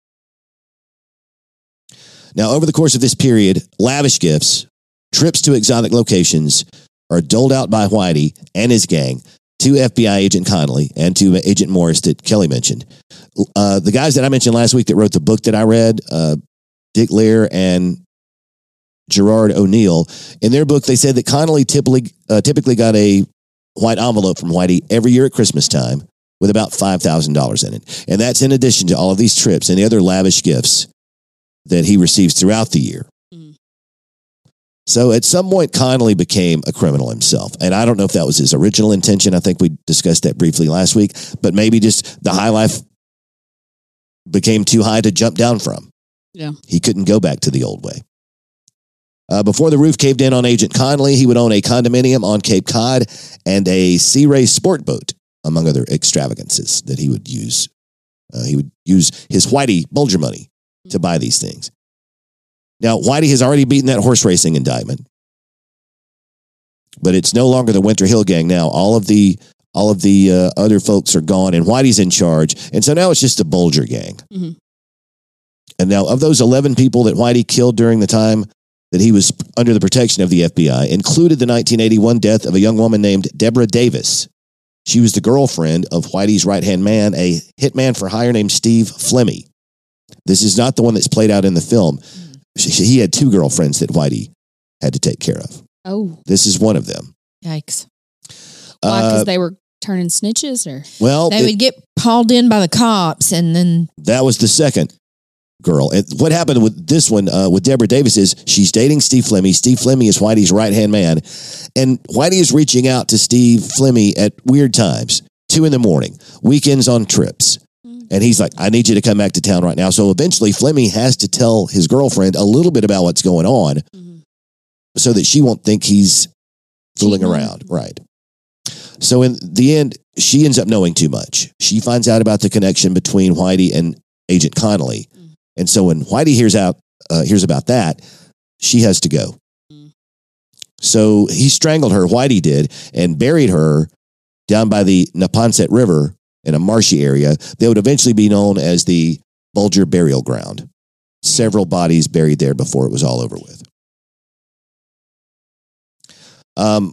Now, over the course of this period, lavish gifts, trips to exotic locations are doled out by Whitey and his gang to F B I agent Connolly and to Agent Morris that Kelly mentioned. Uh, the guys that I mentioned last week that wrote the book that I read, uh, Dick Lear and Gerard O'Neill, in their book, they said that Connolly typically, uh, typically got a white envelope from Whitey every year at Christmas time with about five thousand dollars in it. And that's in addition to all of these trips and the other lavish gifts that he receives throughout the year. Mm. So at some point, Connolly became a criminal himself. And I don't know if that was his original intention. I think we discussed that briefly last week, but maybe just the high life became too high to jump down from. Yeah. He couldn't go back to the old way. Uh, before the roof caved in on Agent Connolly, he would own a condominium on Cape Cod and a Sea Ray sport boat, among other extravagances that he would use. Uh, he would use his Whitey Bulger money to buy these things. Now, Whitey has already beaten that horse racing indictment, but it's no longer the Winter Hill Gang now. All of the all of the uh, other folks are gone, and Whitey's in charge, and so now it's just a Bulger gang. Mhm. And now, of those eleven people that Whitey killed during the time that he was under the protection of the F B I, included the nineteen eighty-one death of a young woman named Deborah Davis. She was the girlfriend of Whitey's right-hand man, a hitman for hire named Steve Flemmy. This is not the one that's played out in the film. He had two girlfriends that Whitey had to take care of. Oh. This is one of them. Yikes. Why? Because Uh, they were turning snitches, or well, They it- would get hauled in by the cops and then that was the second girl. And what happened with this one, uh, with Deborah Davis, is she's dating Steve Flemmy. Steve Flemmy is Whitey's right-hand man. And Whitey is reaching out to Steve Flemmy at weird times, two in the morning, weekends on trips. And he's like, I need you to come back to town right now. So eventually Flemmy has to tell his girlfriend a little bit about what's going on Mhm. so that she won't think he's fooling Cheating. around. Right. So in the end, she ends up knowing too much. She finds out about the connection between Whitey and Agent Connolly. Mm. And so when Whitey hears out, uh, hears about that, she has to go. Mm. So he strangled her, Whitey did, and buried her down by the Neponset River in a marshy area that would eventually be known as the Bulger Burial Ground. Several bodies buried there before it was all over with. Um,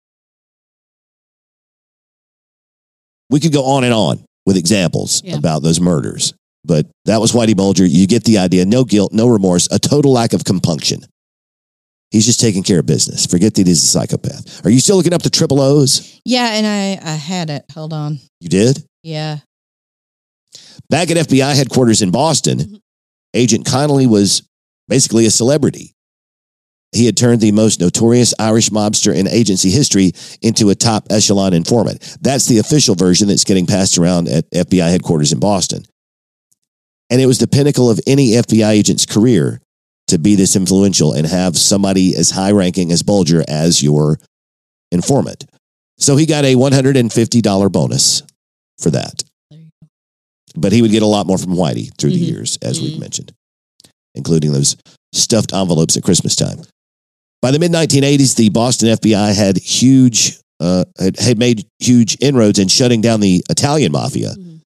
we could go on and on with examples Yeah. about those murders, but that was Whitey Bulger. You get the idea. No guilt, no remorse, a total lack of compunction. He's just taking care of business. Forget that he's a psychopath. Are you still looking up the triple O's? yeah, and I I had it. Hold on. You did? Yeah. Back at F B I headquarters in Boston, Mhm. Agent Connolly was basically a celebrity. He had turned the most notorious Irish mobster in agency history into a top echelon informant. That's the official version that's getting passed around at F B I headquarters in Boston. And it was the pinnacle of any F B I agent's career to be this influential and have somebody as high ranking as Bulger as your informant. So he got a one hundred fifty dollars bonus for that. There you go. But he would get a lot more from Whitey through the Mhm. years, as we've Mhm. mentioned, including those stuffed envelopes at Christmas time. By the mid nineteen eighties, the Boston F B I had huge, uh, had, had made huge inroads in shutting down the Italian mafia. Mhm.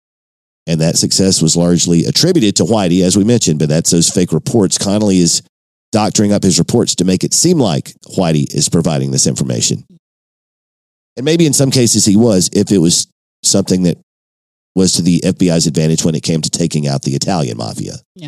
And that success was largely attributed to Whitey, as we mentioned, but that's those fake reports. Connolly is doctoring up his reports to make it seem like Whitey is providing this information. And maybe in some cases he was, if it was something that was to the F B I's advantage when it came to taking out the Italian mafia. Yeah.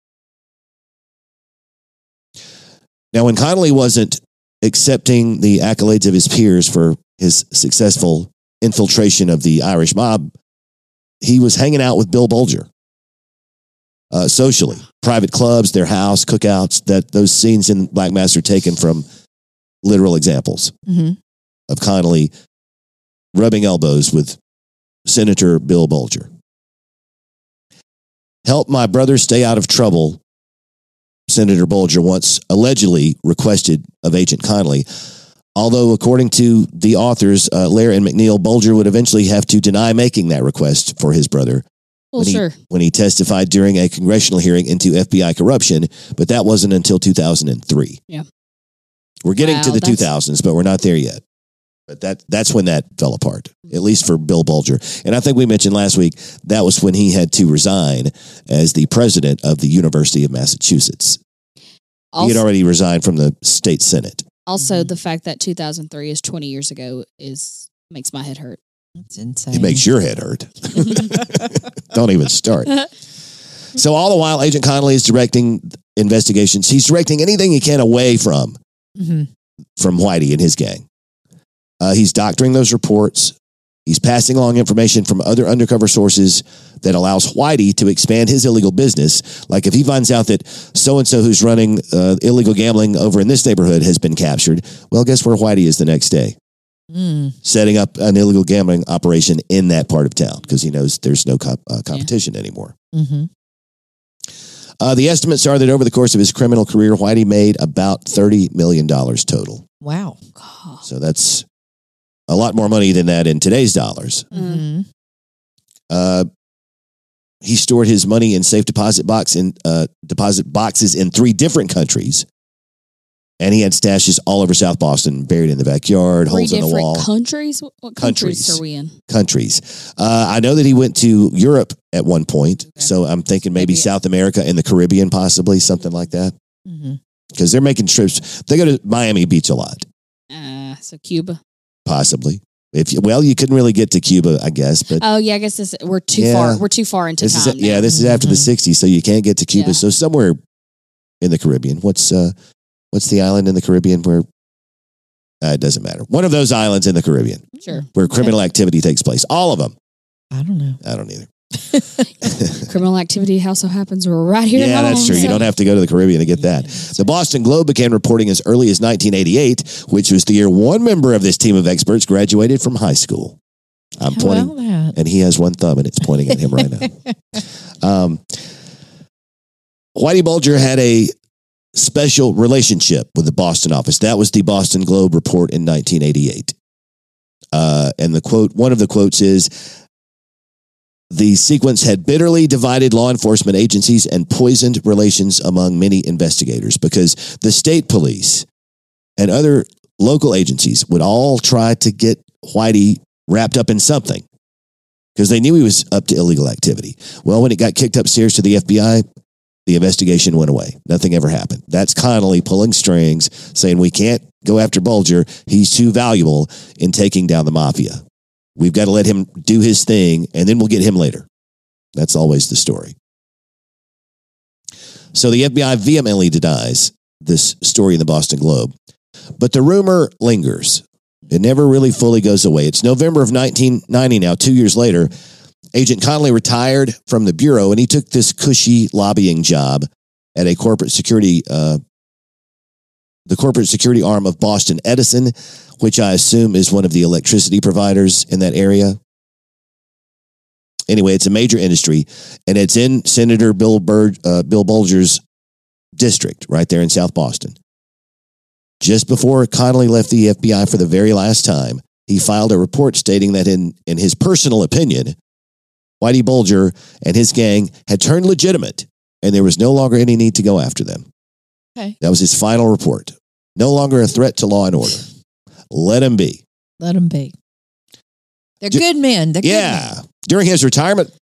Now, when Connolly wasn't accepting the accolades of his peers for his successful infiltration of the Irish mob, he was hanging out with Bill Bulger. Uh, socially, private clubs, their house, cookouts, that those scenes in Black Mass are taken from literal examples Mm-hmm. of Connolly rubbing elbows with Senator Bill Bulger. Help my brother stay out of trouble, Senator Bulger once allegedly requested of Agent Connolly. Although, according to the authors, uh, Lair and McNeil, Bulger would eventually have to deny making that request for his brother. Well, when he, sure. when he testified during a congressional hearing into F B I corruption, but that wasn't until two thousand three. Yeah. We're getting Wow, to the that's- two thousands, but we're not there yet. But that that's when that fell apart, at least for Bill Bulger. And I think we mentioned last week, that was when he had to resign as the president of the University of Massachusetts. he Also, had already resigned from the state senate. also the fact that two thousand three is twenty years ago is makes my head hurt. That's insane. It makes your head hurt. Don't even start. So all the while, Agent Connolly is directing investigations. He's directing anything he can away from, Mm-hmm. from Whitey and his gang. Uh, he's doctoring those reports. He's passing along information from other undercover sources that allows Whitey to expand his illegal business. Like if he finds out that so-and-so who's running uh, illegal gambling over in this neighborhood has been captured, well, guess where Whitey is the next day? Mm. Setting up an illegal gambling operation in that part of town because he knows there's no comp- uh, competition anymore. Mm-hmm. Uh, the estimates are that over the course of his criminal career, Whitey made about thirty million dollars total. Wow. God. So that's a lot more money than that in today's dollars. Mm-hmm. Uh, he stored his money in safe deposit box in uh, deposit boxes in three different countries, and he had stashes all over South Boston, buried in the backyard, Three holes in the different wall. countries. What- What countries, Countries. are we in? countries. Uh, I know that he went to Europe at one point, Okay. so I'm thinking maybe, Maybe- South America and the Caribbean, possibly something like that, Mm-hmm. because they're making trips. They go to Miami Beach a lot, Uh, so Cuba. possibly. If you, well, you couldn't really get to Cuba, I guess, but Oh yeah, I guess this we're too Yeah. far. We're too far into this time. is yeah, now. this is after the Mhm. sixties, so you can't get to Cuba. Yeah. So somewhere in the Caribbean. What's uh, what's the island in the Caribbean where? Uh, it doesn't matter. One of those islands in the Caribbean Sure. where criminal activity takes place. All of them. I don't know. I don't either. Criminal activity also happens right here. Yeah, at that's home, true. You so- don't have to go to the Caribbean to get that. The Boston Globe began reporting as early as nineteen eighty-eight, which was the year one member of this team of experts graduated from high school. I'm How pointing, about that? and he has one thumb, and it's pointing at him right now. Um, Whitey Bulger had a special relationship with the Boston office. That was the Boston Globe report in nineteen eighty-eight. Uh, and the quote, one of the quotes is, the sequence had bitterly divided law enforcement agencies and poisoned relations among many investigators because the state police and other local agencies would all try to get Whitey wrapped up in something because they knew he was up to illegal activity. Well, when it got kicked upstairs to the F B I, the investigation went away. Nothing ever happened. That's Connolly pulling strings, saying we can't go after Bulger. He's too valuable in taking down the mafia. We've got to let him do his thing, and then we'll get him later. That's always the story. So the F B I vehemently denies this story in the Boston Globe. But the rumor lingers. It never really fully goes away. It's November of nineteen ninety now, two years later. Agent Connolly retired from the Bureau, and he took this cushy lobbying job at a corporate security, uh, the corporate security arm of Boston Edison, which I assume is one of the electricity providers in that area. Anyway, it's a major industry, and it's in Senator Bill, Bur- uh, Bill Bulger's district right there in South Boston. Just before Connolly left the F B I for the very last time, he filed a report stating that in, in his personal opinion, Whitey Bulger and his gang had turned legitimate, and there was no longer any need to go after them. Okay. That was his final report. No longer a threat to law and order. Let him be. Let them be. They're Ju- good men. They're Yeah. good men. During his retirement,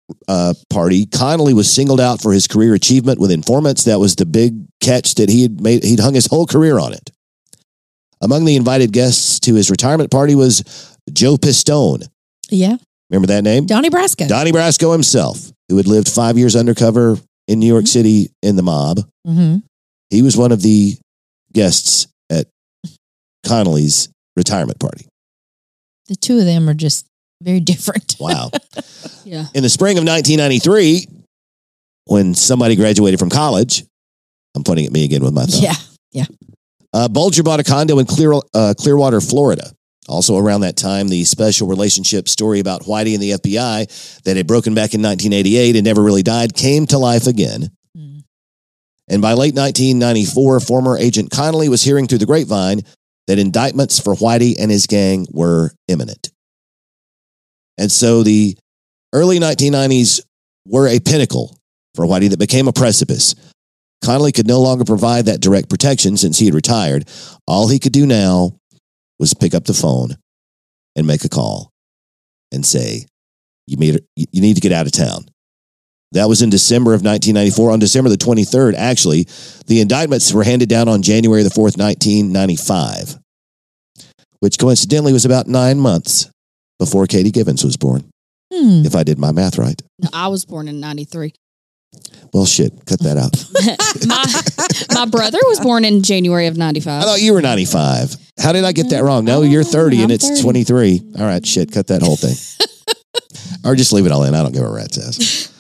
uh, party, Connolly was singled out for his career achievement with informants. That was the big catch that he had made. He'd hung his whole career on it. Among the invited guests to his retirement party was Joe Pistone. Yeah. Remember that name? Donnie Brasco. Donnie Brasco himself, who had lived five years undercover in New York Mm-hmm. City in the mob. Mm-hmm. He was one of the guests at Connolly's retirement party. The two of them are just very different. Wow. Yeah. In the spring of nineteen ninety-three, when somebody graduated from college, I'm pointing at me again with my thumb. Yeah. Yeah. Uh, Bulger bought a condo in Clear, uh, Clearwater, Florida. Also around that time, the special relationship story about Whitey and the F B I that had broken back in nineteen eighty-eight and never really died came to life again. Mm. And by late nineteen ninety-four, former Agent Connolly was hearing through the grapevine that indictments for Whitey and his gang were imminent. And so the early nineteen nineties were a pinnacle for Whitey that became a precipice. Connolly could no longer provide that direct protection since he had retired. All he could do now was pick up the phone and make a call and say, you, made, you need to get out of town. That was in December of nineteen ninety-four. On December the twenty-third, actually, the indictments were handed down on January the fourth, nineteen ninety-five, which coincidentally was about nine months before Katie Givens was born, Hmm. if I did my math right. No, I was born in ninety-three. Well, shit, cut that out. my, my brother was born in January of ninety-five. I thought you were ninety-five. How did I get that wrong? No, you're thirty and I'm it's thirty. twenty-three. All right, shit, cut that whole thing. Or just leave it all in. I don't give a rat's ass.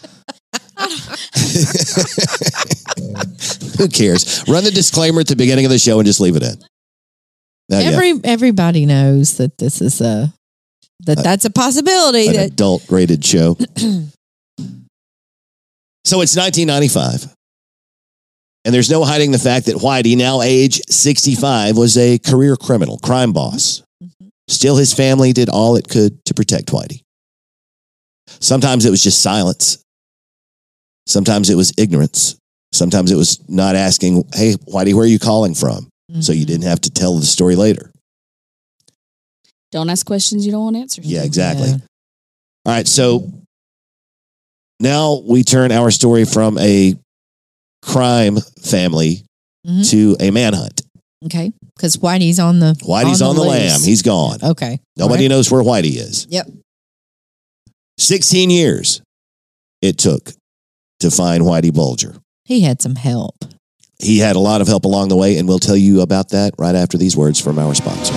Who cares? Run the disclaimer at the beginning of the show and just leave it in. Now, yeah, Every everybody knows that this is a that Uh, that's a possibility. an That adult rated show. So it's nineteen ninety-five. And there's no hiding the fact that Whitey, now age sixty-five, was a career criminal, crime boss. Mhm. Still, his family did all it could to protect Whitey. Sometimes it was just silence. Sometimes it was ignorance. Sometimes it was not asking, hey, Whitey, where are you calling from? So you Mhm. didn't have to tell the story later. Don't ask questions you don't want answers. Yeah, to. exactly. Yeah. All right, so now we turn our story from a crime family Mhm. to a manhunt. Okay, because Whitey's on the Whitey's on the, loose. lam. He's gone. Okay. Nobody All right. knows where Whitey is. Yep. sixteen years it took to find Whitey Bulger. He had some help. He had a lot of help along the way, and we'll tell you about that right after these words from our sponsors.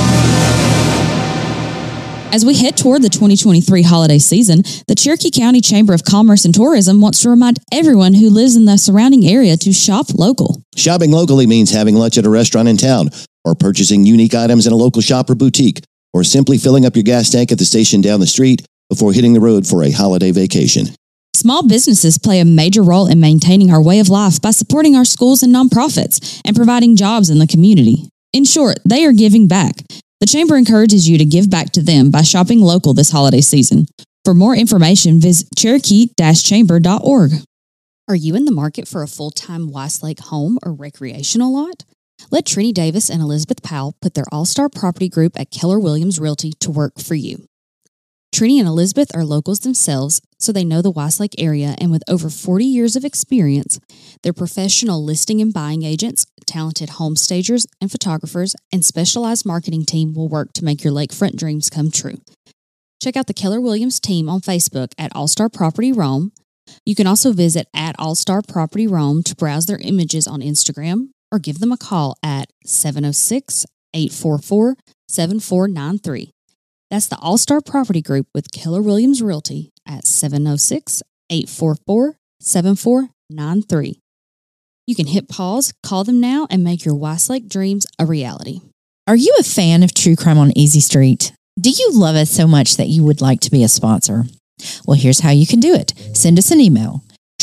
As we head toward the twenty twenty-three holiday season, the Cherokee County Chamber of Commerce and Tourism wants to remind everyone who lives in the surrounding area to shop local. Shopping locally means having lunch at a restaurant in town, or purchasing unique items in a local shop or boutique, or simply filling up your gas tank at the station down the street before hitting the road for a holiday vacation. Small businesses play a major role in maintaining our way of life by supporting our schools and nonprofits and providing jobs in the community. In short, they are giving back. The Chamber encourages you to give back to them by shopping local this holiday season. For more information, visit cherokee dash chamber dot org. Are you in the market for a full-time Westlake home or recreational lot? Let Trini Davis and Elizabeth Powell put their all-star property group at Keller Williams Realty to work for you. Trini and Elizabeth are locals themselves, so they know the Westlake area, and with over forty years of experience, they're professional listing and buying agents, talented home stagers and photographers, and specialized marketing team will work to make your lakefront dreams come true. Check out the Keller Williams team on Facebook at All Star Property Rome. You can also visit at All Star Property Rome to browse their images on Instagram, or give them a call at seven oh six, eight four four, seven four nine three. That's the All-Star Property Group with Keller Williams Realty at seven oh six, eight four four, seven four nine three. You can hit pause, call them now, and make your Westlake dreams a reality. Are you a fan of True Crime on Easy Street? Do you love us so much that you would like to be a sponsor? Well, here's how you can do it. Send us an email,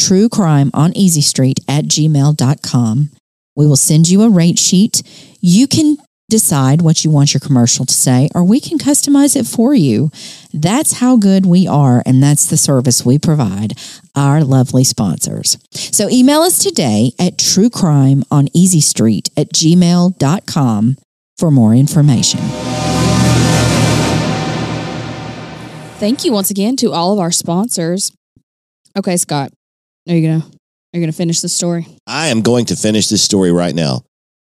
truecrimeoneasystreet at gmail dot com. We will send you a rate sheet. You can decide what you want your commercial to say, or we can customize it for you. That's how good we are, and that's the service we provide our lovely sponsors. So email us today at truecrimeoneasystreet at gmail dot com for more information. Thank you once again to all of our sponsors. Okay, Scott. Are you gonna are you gonna finish the story? I am going to finish this story right now.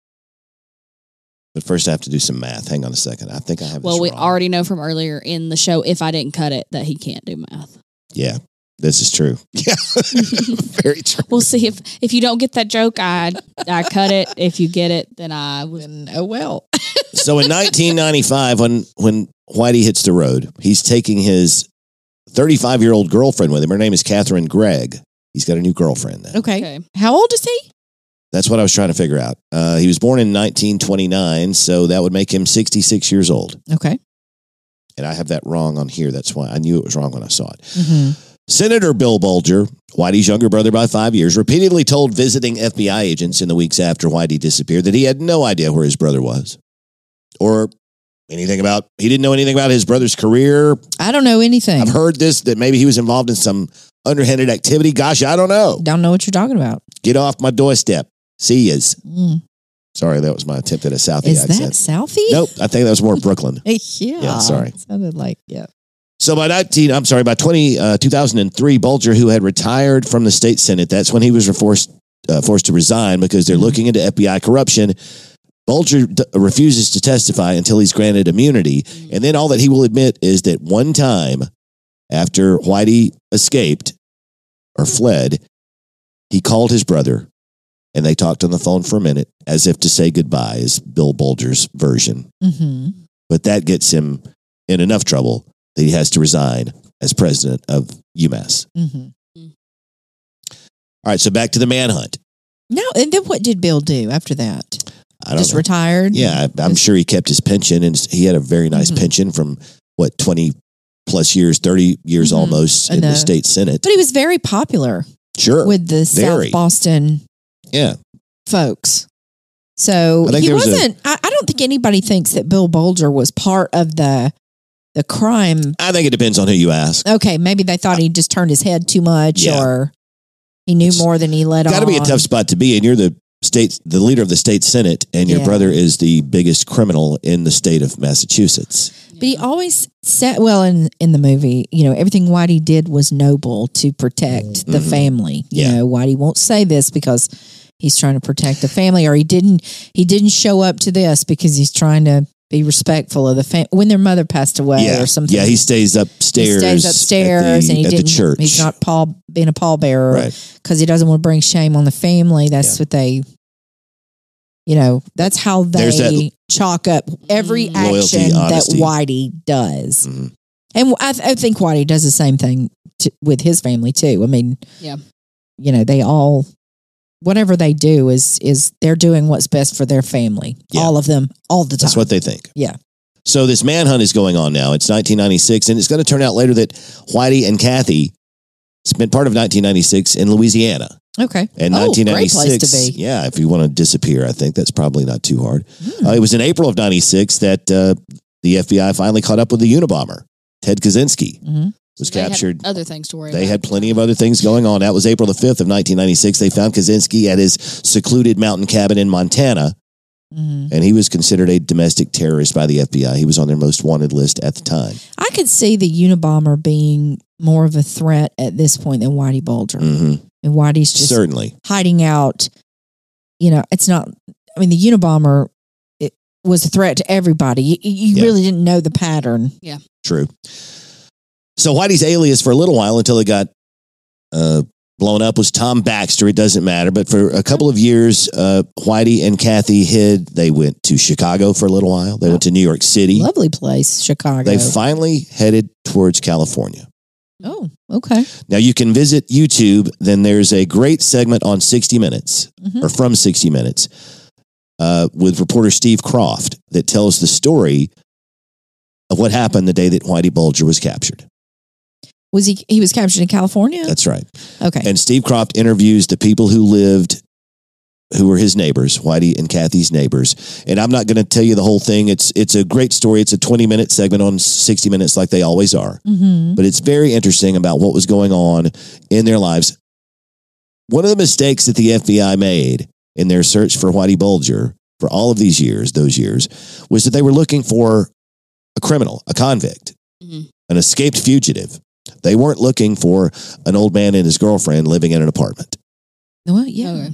But first, I have to do some math. Hang on a second. I think I have. Well, this we wrong. already know from earlier in the show, if I didn't cut it, that he can't do math. Yeah, this is true. Yeah, very true. We'll see if if you don't get that joke, I I cut it. If you get it, then I was. Then, oh well. So in nineteen ninety-five, when when Whitey hits the road, he's taking his thirty-five-year-old girlfriend with him. Her name is Catherine Gregg. He's got a new girlfriend now. Okay. Okay. How old is he? That's what I was trying to figure out. Uh, he was born in nineteen twenty-nine, so that would make him sixty-six years old. Okay. And I have that wrong on here. That's why I knew it was wrong when I saw it. Mm-hmm. Senator Bill Bulger, Whitey's younger brother by five years, repeatedly told visiting F B I agents in the weeks after Whitey disappeared that he had no idea where his brother was or anything about, he didn't know anything about his brother's career. I don't know anything. I've heard this, that maybe he was involved in some underhanded activity. Gosh, I don't know. Don't know what you're talking about. Get off my doorstep. See yous. Mm. Sorry, that was my attempt at a Southie Is accent. that Southie? Nope, I think that was more Brooklyn. yeah. Yeah, sorry. Sounded like, yeah. So by nineteen, I'm sorry, by twenty, uh, two thousand three, Bulger, who had retired from the state senate, that's when he was forced uh, forced to resign because they're looking into F B I corruption. Bulger d- refuses to testify until he's granted immunity, and then all that he will admit is that one time after Whitey escaped or fled, he called his brother, and they talked on the phone for a minute as if to say goodbye, is Bill Bulger's version. Mm-hmm. But that gets him in enough trouble that he has to resign as president of UMass. Mm-hmm. All right, so back to the manhunt. No, and then what did Bill do after that? I don't Just know. retired? Yeah, I, I'm sure he kept his pension, and he had a very nice Mhm. pension from, what, twenty plus years, thirty years Mhm. almost I in the know. state senate. But he was very popular Sure. with the Very. South Boston Yeah. folks. So I think he there was a- wasn't, I I don't think anybody thinks that Bill Bulger was part of the the crime. I think it depends on who you ask. Okay, maybe they thought he just turned his head too much Yeah. or he knew It's more than he let on. Got to be a tough spot to be, and you're the state, the leader of the state senate, and your Yeah. brother is the biggest criminal in the state of Massachusetts. But he always said, well, in, in the movie, you know, everything Whitey did was noble to protect the Mhm. family. You Yeah. know, Whitey won't say this because he's trying to protect the family, or he didn't he didn't show up to this because he's trying to be respectful of the family when their mother passed away yeah. or something. Yeah, he stays He upstairs. stays upstairs at the, and he at didn't. the church. He's not pall being a pallbearer Right. because he doesn't want to bring shame on the family. That's Yeah. what they, you know, that's how There's they that- chalk up every Mm. Loyalty, action that honesty. Whitey does. Mhm. And I, th- I think Whitey does the same thing to, with his family too. I mean, Yeah. you know, they all, whatever they do is is they're doing what's best for their family. Yeah. All of them, all the time. That's what they think. Yeah. So this manhunt is going on now. It's nineteen ninety-six, and it's going to turn out later that Whitey and Kathy spent part of nineteen ninety-six in Louisiana. Okay. And oh, nineteen great place ninety-six, to be. yeah, if you want to disappear, I think that's probably not too hard. Hmm. Uh, it was in April of ninety-six that uh, the F B I finally caught up with the Unabomber. Ted Kaczynski Mhm. was They had captured. other things to worry They about. had plenty of other things going on. That was April the fifth of nineteen ninety-six. They found Kaczynski at his secluded mountain cabin in Montana, Mhm. and he was considered a domestic terrorist by the F B I. He was on their most wanted list at the time. I could see the Unabomber being more of a threat at this point than Whitey Bulger. hmm And Whitey's just Certainly. hiding out. You know, it's not, I mean, the Unabomber it was a threat to everybody. You, you Yeah. really didn't know the pattern. True. So Whitey's alias for a little while until it got uh, blown up was Tom Baxter. It doesn't matter. But for a couple of years, uh, Whitey and Kathy hid. They went to Chicago for a little while. They went to New York City. Lovely place, Chicago. They finally headed towards California. oh, okay. Now you can visit YouTube. Then there's a great segment on sixty minutes Mhm. or from sixty minutes uh, with reporter Steve Croft that tells the story of what happened the day that Whitey Bulger was captured. Was he, he was captured in California? That's right. okay. And Steve Croft interviews the people who lived, who were his neighbors, Whitey and Kathy's neighbors. And I'm not going to tell you the whole thing. It's it's a great story. It's a twenty minute segment on sixty minutes like they always are. hmm But it's very interesting about what was going on in their lives. One of the mistakes that the F B I made in their search for Whitey Bulger for all of these years, those years, was that they were looking for a criminal, a convict, Mhm. an escaped fugitive, They weren't looking for an old man and his girlfriend living in an apartment. Well, yeah. Okay.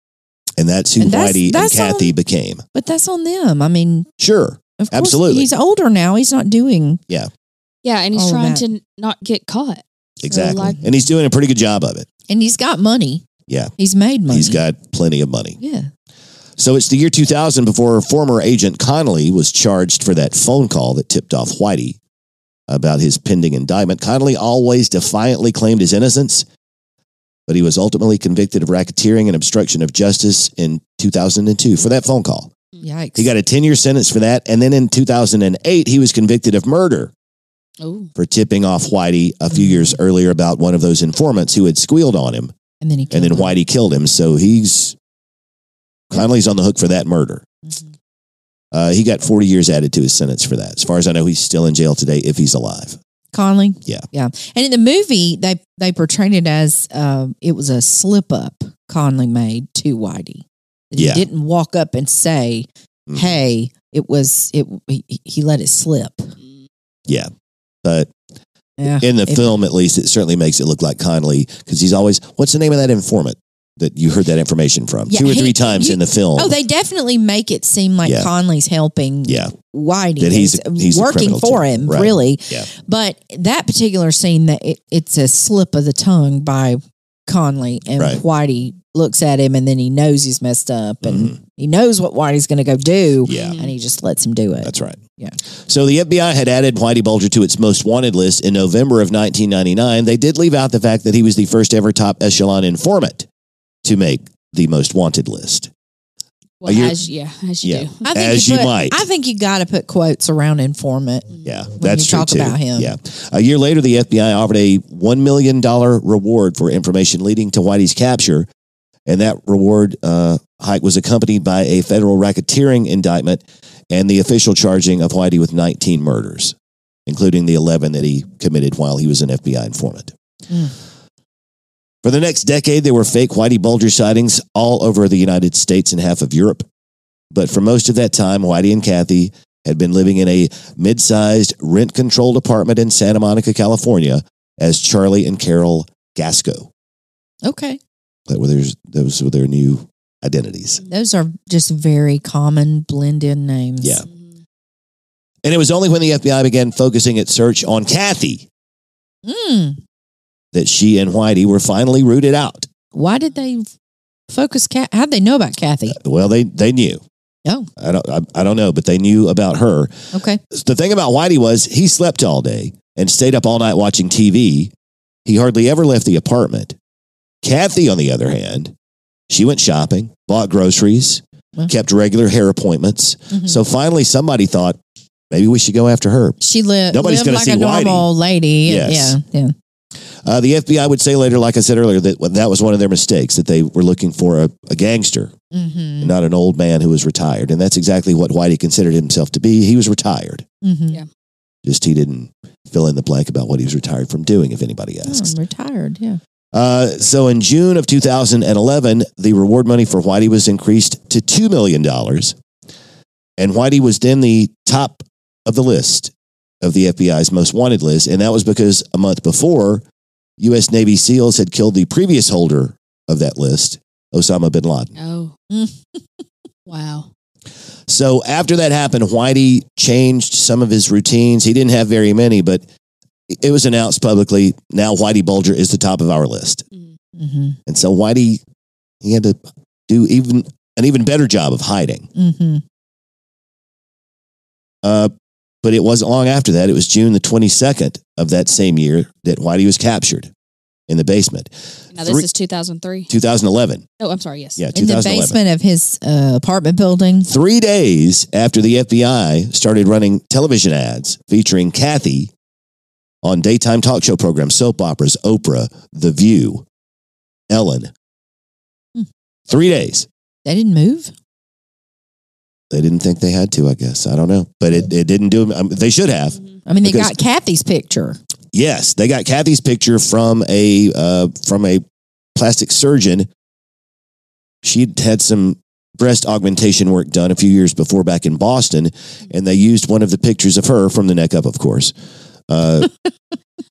And that's who And that's- Whitey that's and Kathy on- became. But that's on them. I mean, Sure. of course, Absolutely. he's older now. He's not doing. Yeah, and he's All of trying that. to not get caught. Exactly. like- and he's doing a pretty good job of it. And he's got money. Yeah. He's made money. He's got plenty of money. Yeah. So it's the year two thousand before former agent Connolly was charged for that phone call that tipped off Whitey about his pending indictment. Connolly always defiantly claimed his innocence, but he was ultimately convicted of racketeering and obstruction of justice in two thousand two for that phone call. Yikes. He got a ten-year sentence for that, and then in two thousand eight, he was convicted of murder Oh, for tipping off Whitey a few Mhm. years earlier about one of those informants who had squealed on him, and then he and killed then him. Whitey killed him. So he's Connolly's on the hook for that murder. Mhm. Uh, he got forty years added to his sentence for that. As far as I know, he's still in jail today if he's alive. Conley. Yeah. Yeah. And in the movie, they they portrayed it as um, it was a slip up Conley made to Whitey. That Yeah. He didn't walk up and say, Mhm. "Hey, it was it." He, he let it slip. Yeah. But Yeah. in the It- film, at least, it certainly makes it look like Connolly because he's always, what's the name of that informant that you heard that information from? Yeah, Two or he- three times you- in the film. Oh, they definitely make it seem like Yeah. Conley's helping Yeah. Whitey. That he's- It's he's a working criminal for too. him, Right. really. Yeah. But that particular scene, that it, it's a slip of the tongue by Conley, and Right. Whitey looks at him, and then he knows he's messed up, and Mhm. he knows what Whitey's going to go do, Yeah. and he just lets him do it. That's right. Yeah. So the F B I had added Whitey Bulger to its most wanted list in November of nineteen ninety-nine. They did leave out the fact that he was the first ever top echelon informant to make the most wanted list. well, year- as yeah, as you Yeah. do. I think As you, you put- might. I think you got to put quotes around informant. Yeah, that's you true talk too. about him. Yeah. A year later, the F B I offered a one million dollars reward for information leading to Whitey's capture. And that reward uh, hike was accompanied by a federal racketeering indictment and the official charging of Whitey with nineteen murders, including the eleven that he committed while he was an F B I informant. Mm. For the next decade, there were fake Whitey Bulger sightings all over the United States and half of Europe. But for most of that time, Whitey and Kathy had been living in a mid-sized, rent-controlled apartment in Santa Monica, California, as Charlie and Carol Gasco. Okay. That were their, those were their new identities. Those are just very common blend-in names. Yeah. And it was only when the F B I began focusing its search on Kathy Mm. that she and Whitey were finally rooted out. Why did they focus? Cat? How'd they know about Kathy? Well, they they knew. Oh, I don't I, I don't know, but they knew about her. okay. The thing about Whitey was he slept all day and stayed up all night watching T V. He hardly ever left the apartment. Kathy, on the other hand, she went shopping, bought groceries, Well. kept regular hair appointments. Mhm. So finally, somebody thought maybe we should go after her. She li- Nobody's lived gonna like see a normal lady. Yes. Yeah, yeah. Uh, the F B I would say later, like I said earlier, that that was one of their mistakes, that they were looking for a, a gangster, Mm-hmm. not an old man who was retired. And that's exactly what Whitey considered himself to be. He was retired. Mm-hmm. Yeah. Just he didn't fill in the blank about what he was retired from doing, if anybody Oh, asks. I'm retired. Yeah. Uh, so in June of two thousand eleven, the reward money for Whitey was increased to two million dollars. And Whitey was then the top of the list of the F B I's most wanted list. And that was because a month before, U S Navy SEALs had killed the previous holder of that list, Osama bin Laden. Oh, wow. So after that happened, Whitey changed some of his routines. He didn't have very many, but it was announced publicly, now Whitey Bulger is the top of our list. Mm-hmm. And so Whitey, he had to do even an even better job of hiding. Mm-hmm. Uh, but it wasn't long after that. It was June the twenty-second of that same year that Whitey was captured in the basement. Now this Three- is two thousand three. two thousand eleven. Oh, I'm sorry. Yes. Yeah, In the two thousand eleven. basement of his uh, apartment building. Three days after the F B I started running television ads featuring Kathy on daytime talk show programs, soap operas, Oprah, The View, Ellen. Hmm. Three days. They didn't move. They didn't think they had to, I guess. I don't know. But it, it didn't do them. Um, they should have. I mean, they Because- got Kathy's picture. Yes, they got Kathy's picture from a uh, from a plastic surgeon. She'd had some breast augmentation work done a few years before back in Boston, and they used one of the pictures of her from the neck up, of course, uh,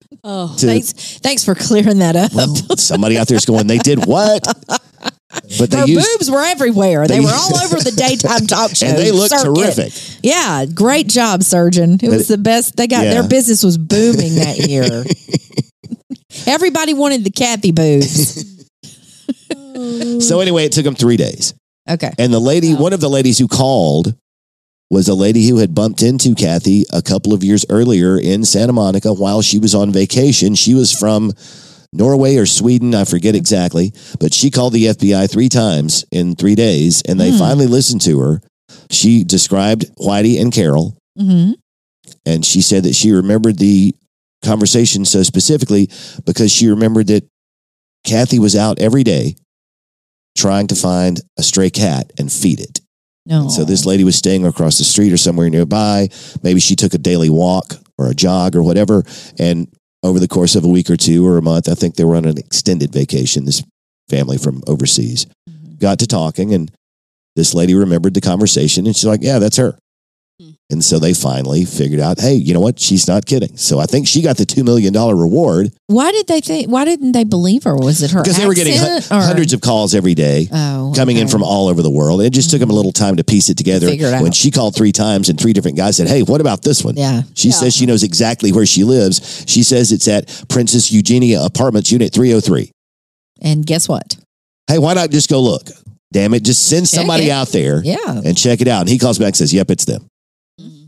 Oh, to- Thanks, thanks for clearing that up. well, somebody out there's going, they did what? But they Her used, boobs were everywhere. They, they- were all over the daytime talk show. and they look circuit. terrific. Yeah, great job, surgeon. It was the best. They got Yeah. their business was booming that year. Everybody wanted the Kathy boobs. So anyway, it took them three days. Okay. And the lady, Wow. one of the ladies who called was a lady who had bumped into Kathy a couple of years earlier in Santa Monica while she was on vacation. She was from Norway or Sweden, I forget exactly, but she called the F B I three times in three days, and they Hmm. finally listened to her. She described Whitey and Carol, Mm-hmm. and she said that she remembered the conversation so specifically because she remembered that Kathy was out every day trying to find a stray cat and feed it. No. So this lady was staying across the street or somewhere nearby. Maybe she took a daily walk or a jog or whatever. And over the course of a week or two or a month, I think they were on an extended vacation, this family from overseas, Mhm. got to talking. And this lady remembered the conversation and she's like, yeah, that's her. Hmm. And so they finally figured out, hey, you know what? She's not kidding. So I think she got the two million dollars reward Why did they think? Why didn't they believe her? Was it her because they were getting hu- accent, or- hundreds of calls every day. oh, Coming in okay. from all over the world. It just took them a little time to piece it together. Figure it When out. she called three times and three different guys said, hey, what about this one? Yeah. She Yeah. says she knows exactly where she lives. She says it's at Princess Eugenia Apartments, Unit three oh three. And guess what? Hey, why not just go look? Damn it, just send Check somebody it. out there Yeah. and check it out. And he calls back and says, yep, it's them. Mhm.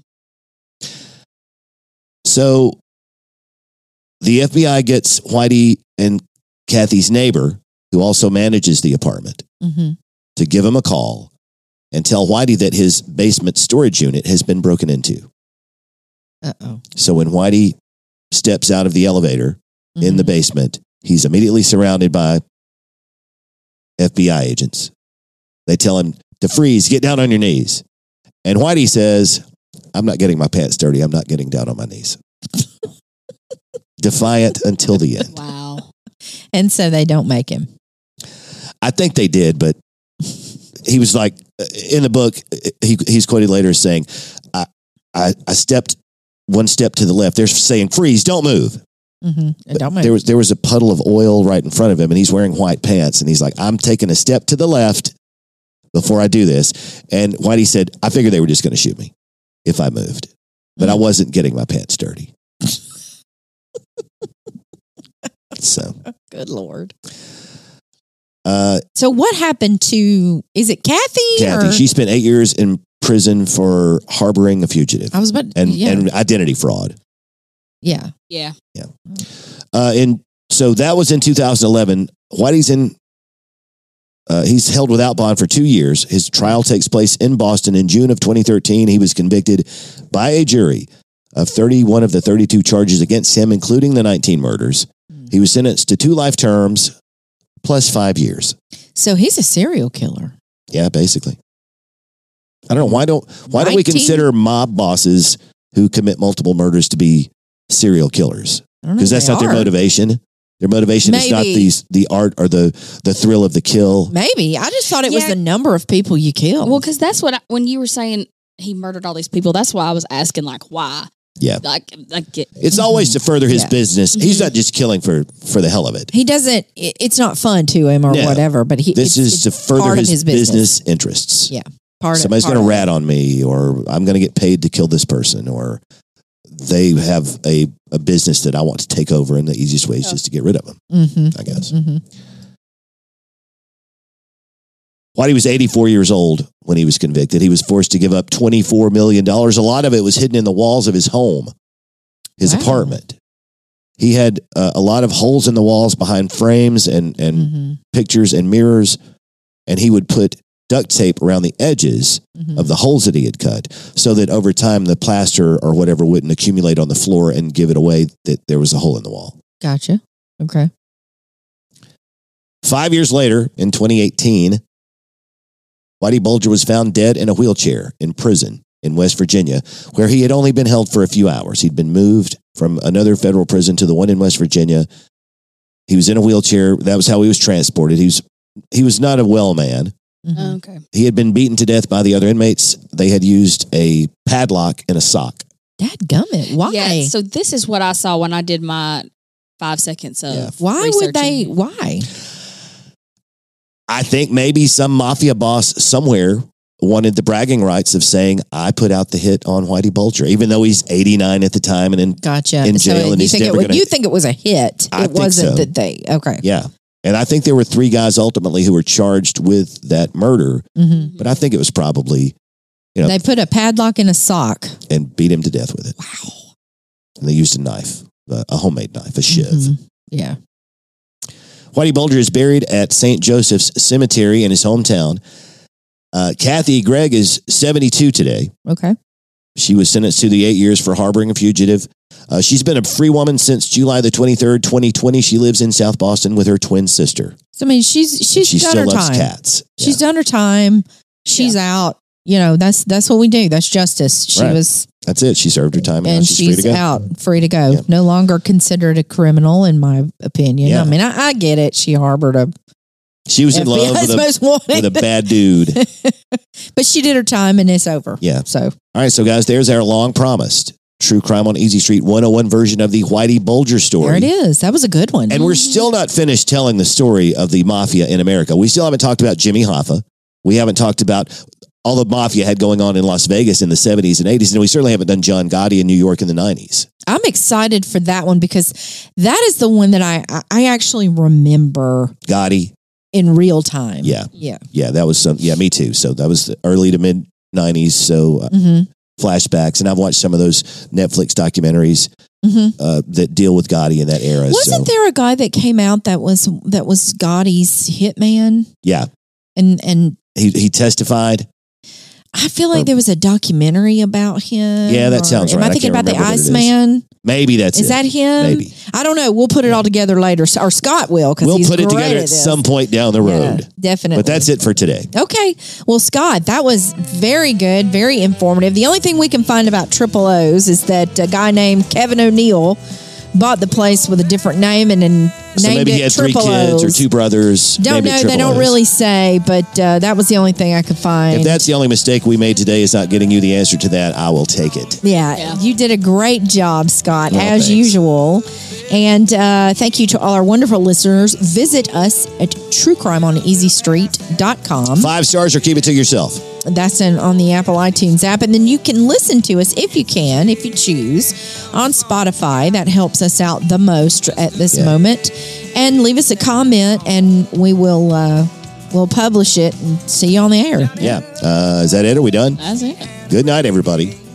So the F B I gets Whitey and Kathy's neighbor, who also manages the apartment, Mm-hmm. to give him a call and tell Whitey that his basement storage unit has been broken into. Uh oh. So when Whitey steps out of the elevator in the basement, he's immediately surrounded by F B I agents. They tell him to freeze, get down on your knees. And Whitey says, I'm not getting my pants dirty. I'm not getting down on my knees. Defiant until the end. Wow. And so they don't make him. I think they did, but he was like, in the book, he, he's quoted later as saying, I, I, I stepped one step to the left. They're saying, freeze, don't move. Mm-hmm. Don't make There was there was a puddle of oil right in front of him, and he's wearing white pants, and he's like, I'm taking a step to the left before I do this. And Whitey said, I figured they were just going to shoot me if I moved, but I wasn't getting my pants dirty. So, Good Lord. uh, So what happened to? Is it Kathy? Kathy, or- she spent eight years in prison for harboring a fugitive I was about. and, yeah. and identity fraud. yeah. Yeah. Uh, and so that was in two thousand eleven. Whitey's in, uh, he's held without bond for two years. His trial takes place in Boston in June of twenty thirteen. He was convicted by a jury of thirty-one of the thirty-two charges against him, including the nineteen murders. He was sentenced to two life terms plus five years. So he's a serial killer. Yeah, basically. I don't know. Why don't, why don't we nineteen consider mob bosses who commit multiple murders to be serial killers? I don't know Because if that's they not their are. motivation. Their motivation is not Maybe. these the art or the the thrill of the kill. Maybe. I just thought it was Yeah. the number of people you kill. Well, because that's what I, when you were saying he murdered all these people, that's why I was asking, like, why? Yeah. Like, like get, It's always to further his Yeah. business. He's not just killing for for the hell of it. he doesn't. it- It's not fun to him or No. whatever. But he. This it's, is to it's further part his, of his business. business. interests. Yeah. Part Somebody's of, going to part rat on me, or I'm going to get paid to kill this person, or they have a, a business that I want to take over, and the easiest way is Yeah. just to get rid of them, Mm-hmm. I guess. Mm-hmm. While he was eighty-four years old when he was convicted, he was forced to give up twenty-four million dollars. A lot of it was hidden in the walls of his home, his Wow. apartment. He had uh, a lot of holes in the walls behind frames and, and Mm-hmm. pictures and mirrors, and he would put duct tape around the edges Mm-hmm. of the holes that he had cut so that over time the plaster or whatever wouldn't accumulate on the floor and give it away that there was a hole in the wall. Gotcha. Okay. Five years later, in twenty eighteen, Whitey Bulger was found dead in a wheelchair in prison in West Virginia, where he had only been held for a few hours. He'd been moved from another federal prison to the one in West Virginia. He was in a wheelchair. That was how he was transported. He was, he was not a well man. Mhm. okay. He had been beaten to death by the other inmates. They had used a padlock and a sock Dadgummit. Why? Yeah, so this is what I saw when I did my five seconds of Yeah. why would they? researching. Why? I think maybe some mafia boss somewhere wanted the bragging rights of saying, I put out the hit on Whitey Bulger, even though he's eighty-nine at the time and in, Gotcha. in jail. so and you he's think it never was, going you to. think it was a hit? I it think wasn't so. that they. Okay. Yeah. And I think there were three guys ultimately who were charged with that murder, hmm but I think it was probably, you know, They put a padlock in a sock. and beat him to death with it. Wow. And they used a knife, a, a homemade knife, a shiv. Mhm. Yeah. Whitey Bulger is buried at Saint Joseph's Cemetery in his hometown. Uh, Kathy Gregg is seventy-two today. Okay. She was sentenced to the eight years for harboring a fugitive. Uh, she's been a free woman since July the twenty-third, twenty twenty. She lives in South Boston with her twin sister. So I mean, she's she's she done still her loves time. cats. She's done her time. She's out. You know, that's that's what we do. That's justice. She Right. was, That's it. She served her time and, and now she's, she's, free to go. out, free to go. Yeah. No longer considered a criminal, in my opinion. Yeah. I mean, I, I get it. She harbored a She was in love F B I's with a, most wanted, with a bad dude. but she did her time, and it's over. Yeah. So All right, so guys, there's our long promised True Crime on Easy Street one oh one version of the Whitey Bulger story. there it is. That was a good one. And we're still not finished telling the story of the mafia in America. We still haven't talked about Jimmy Hoffa. We haven't talked about all the mafia had going on in Las Vegas in the seventies and eighties. And we certainly haven't done John Gotti in New York in the nineties. I'm excited for that one because that is the one that I I- I actually remember Gotti. in real time. Yeah. Yeah. Yeah, that was some. Yeah, me too. So that was the early to mid nineties. So uh, hmm flashbacks. And I've watched some of those Netflix documentaries hmm uh, that deal with Gotti in that era. Wasn't so, there a guy that came out that was that was Gotti's hitman? yeah, And and he, he testified. I feel like there was a documentary about him. Yeah, that or- sounds Am right. I I thinking can't about the remember what it is. Iceman? Maybe that's Is it. that him? Maybe. I don't know. We'll put it all together later. Or Scott will because We'll he's put it great together at at this. some point down the Yeah, road. definitely. But that's it for today. Okay. Well, Scott, that was very good, very informative. The only thing we can find about Triple O's is that a guy named Kevin O'Neill bought the place with a different name and then So named maybe it he had three Triple kids or O's. two brothers. Don't named it know. They Triple don't O's. really say, but uh, that was the only thing I could find. If that's the only mistake we made today is not getting you the answer to that, I will take it. Yeah, Yeah. you did a great job, Scott, Well, as thanks. usual. And uh, thank you to all our wonderful listeners. Visit us at true crime on easy street dot com. Five stars or keep it to yourself. That's in, on the Apple iTunes app. And then you can listen to us if you can, if you choose, on Spotify. That helps us out the most at this Yeah. moment. And leave us a comment and we will uh, we'll publish it and see you on the air. Yeah. Uh, is that it? Are we done? That's it. Good night, everybody.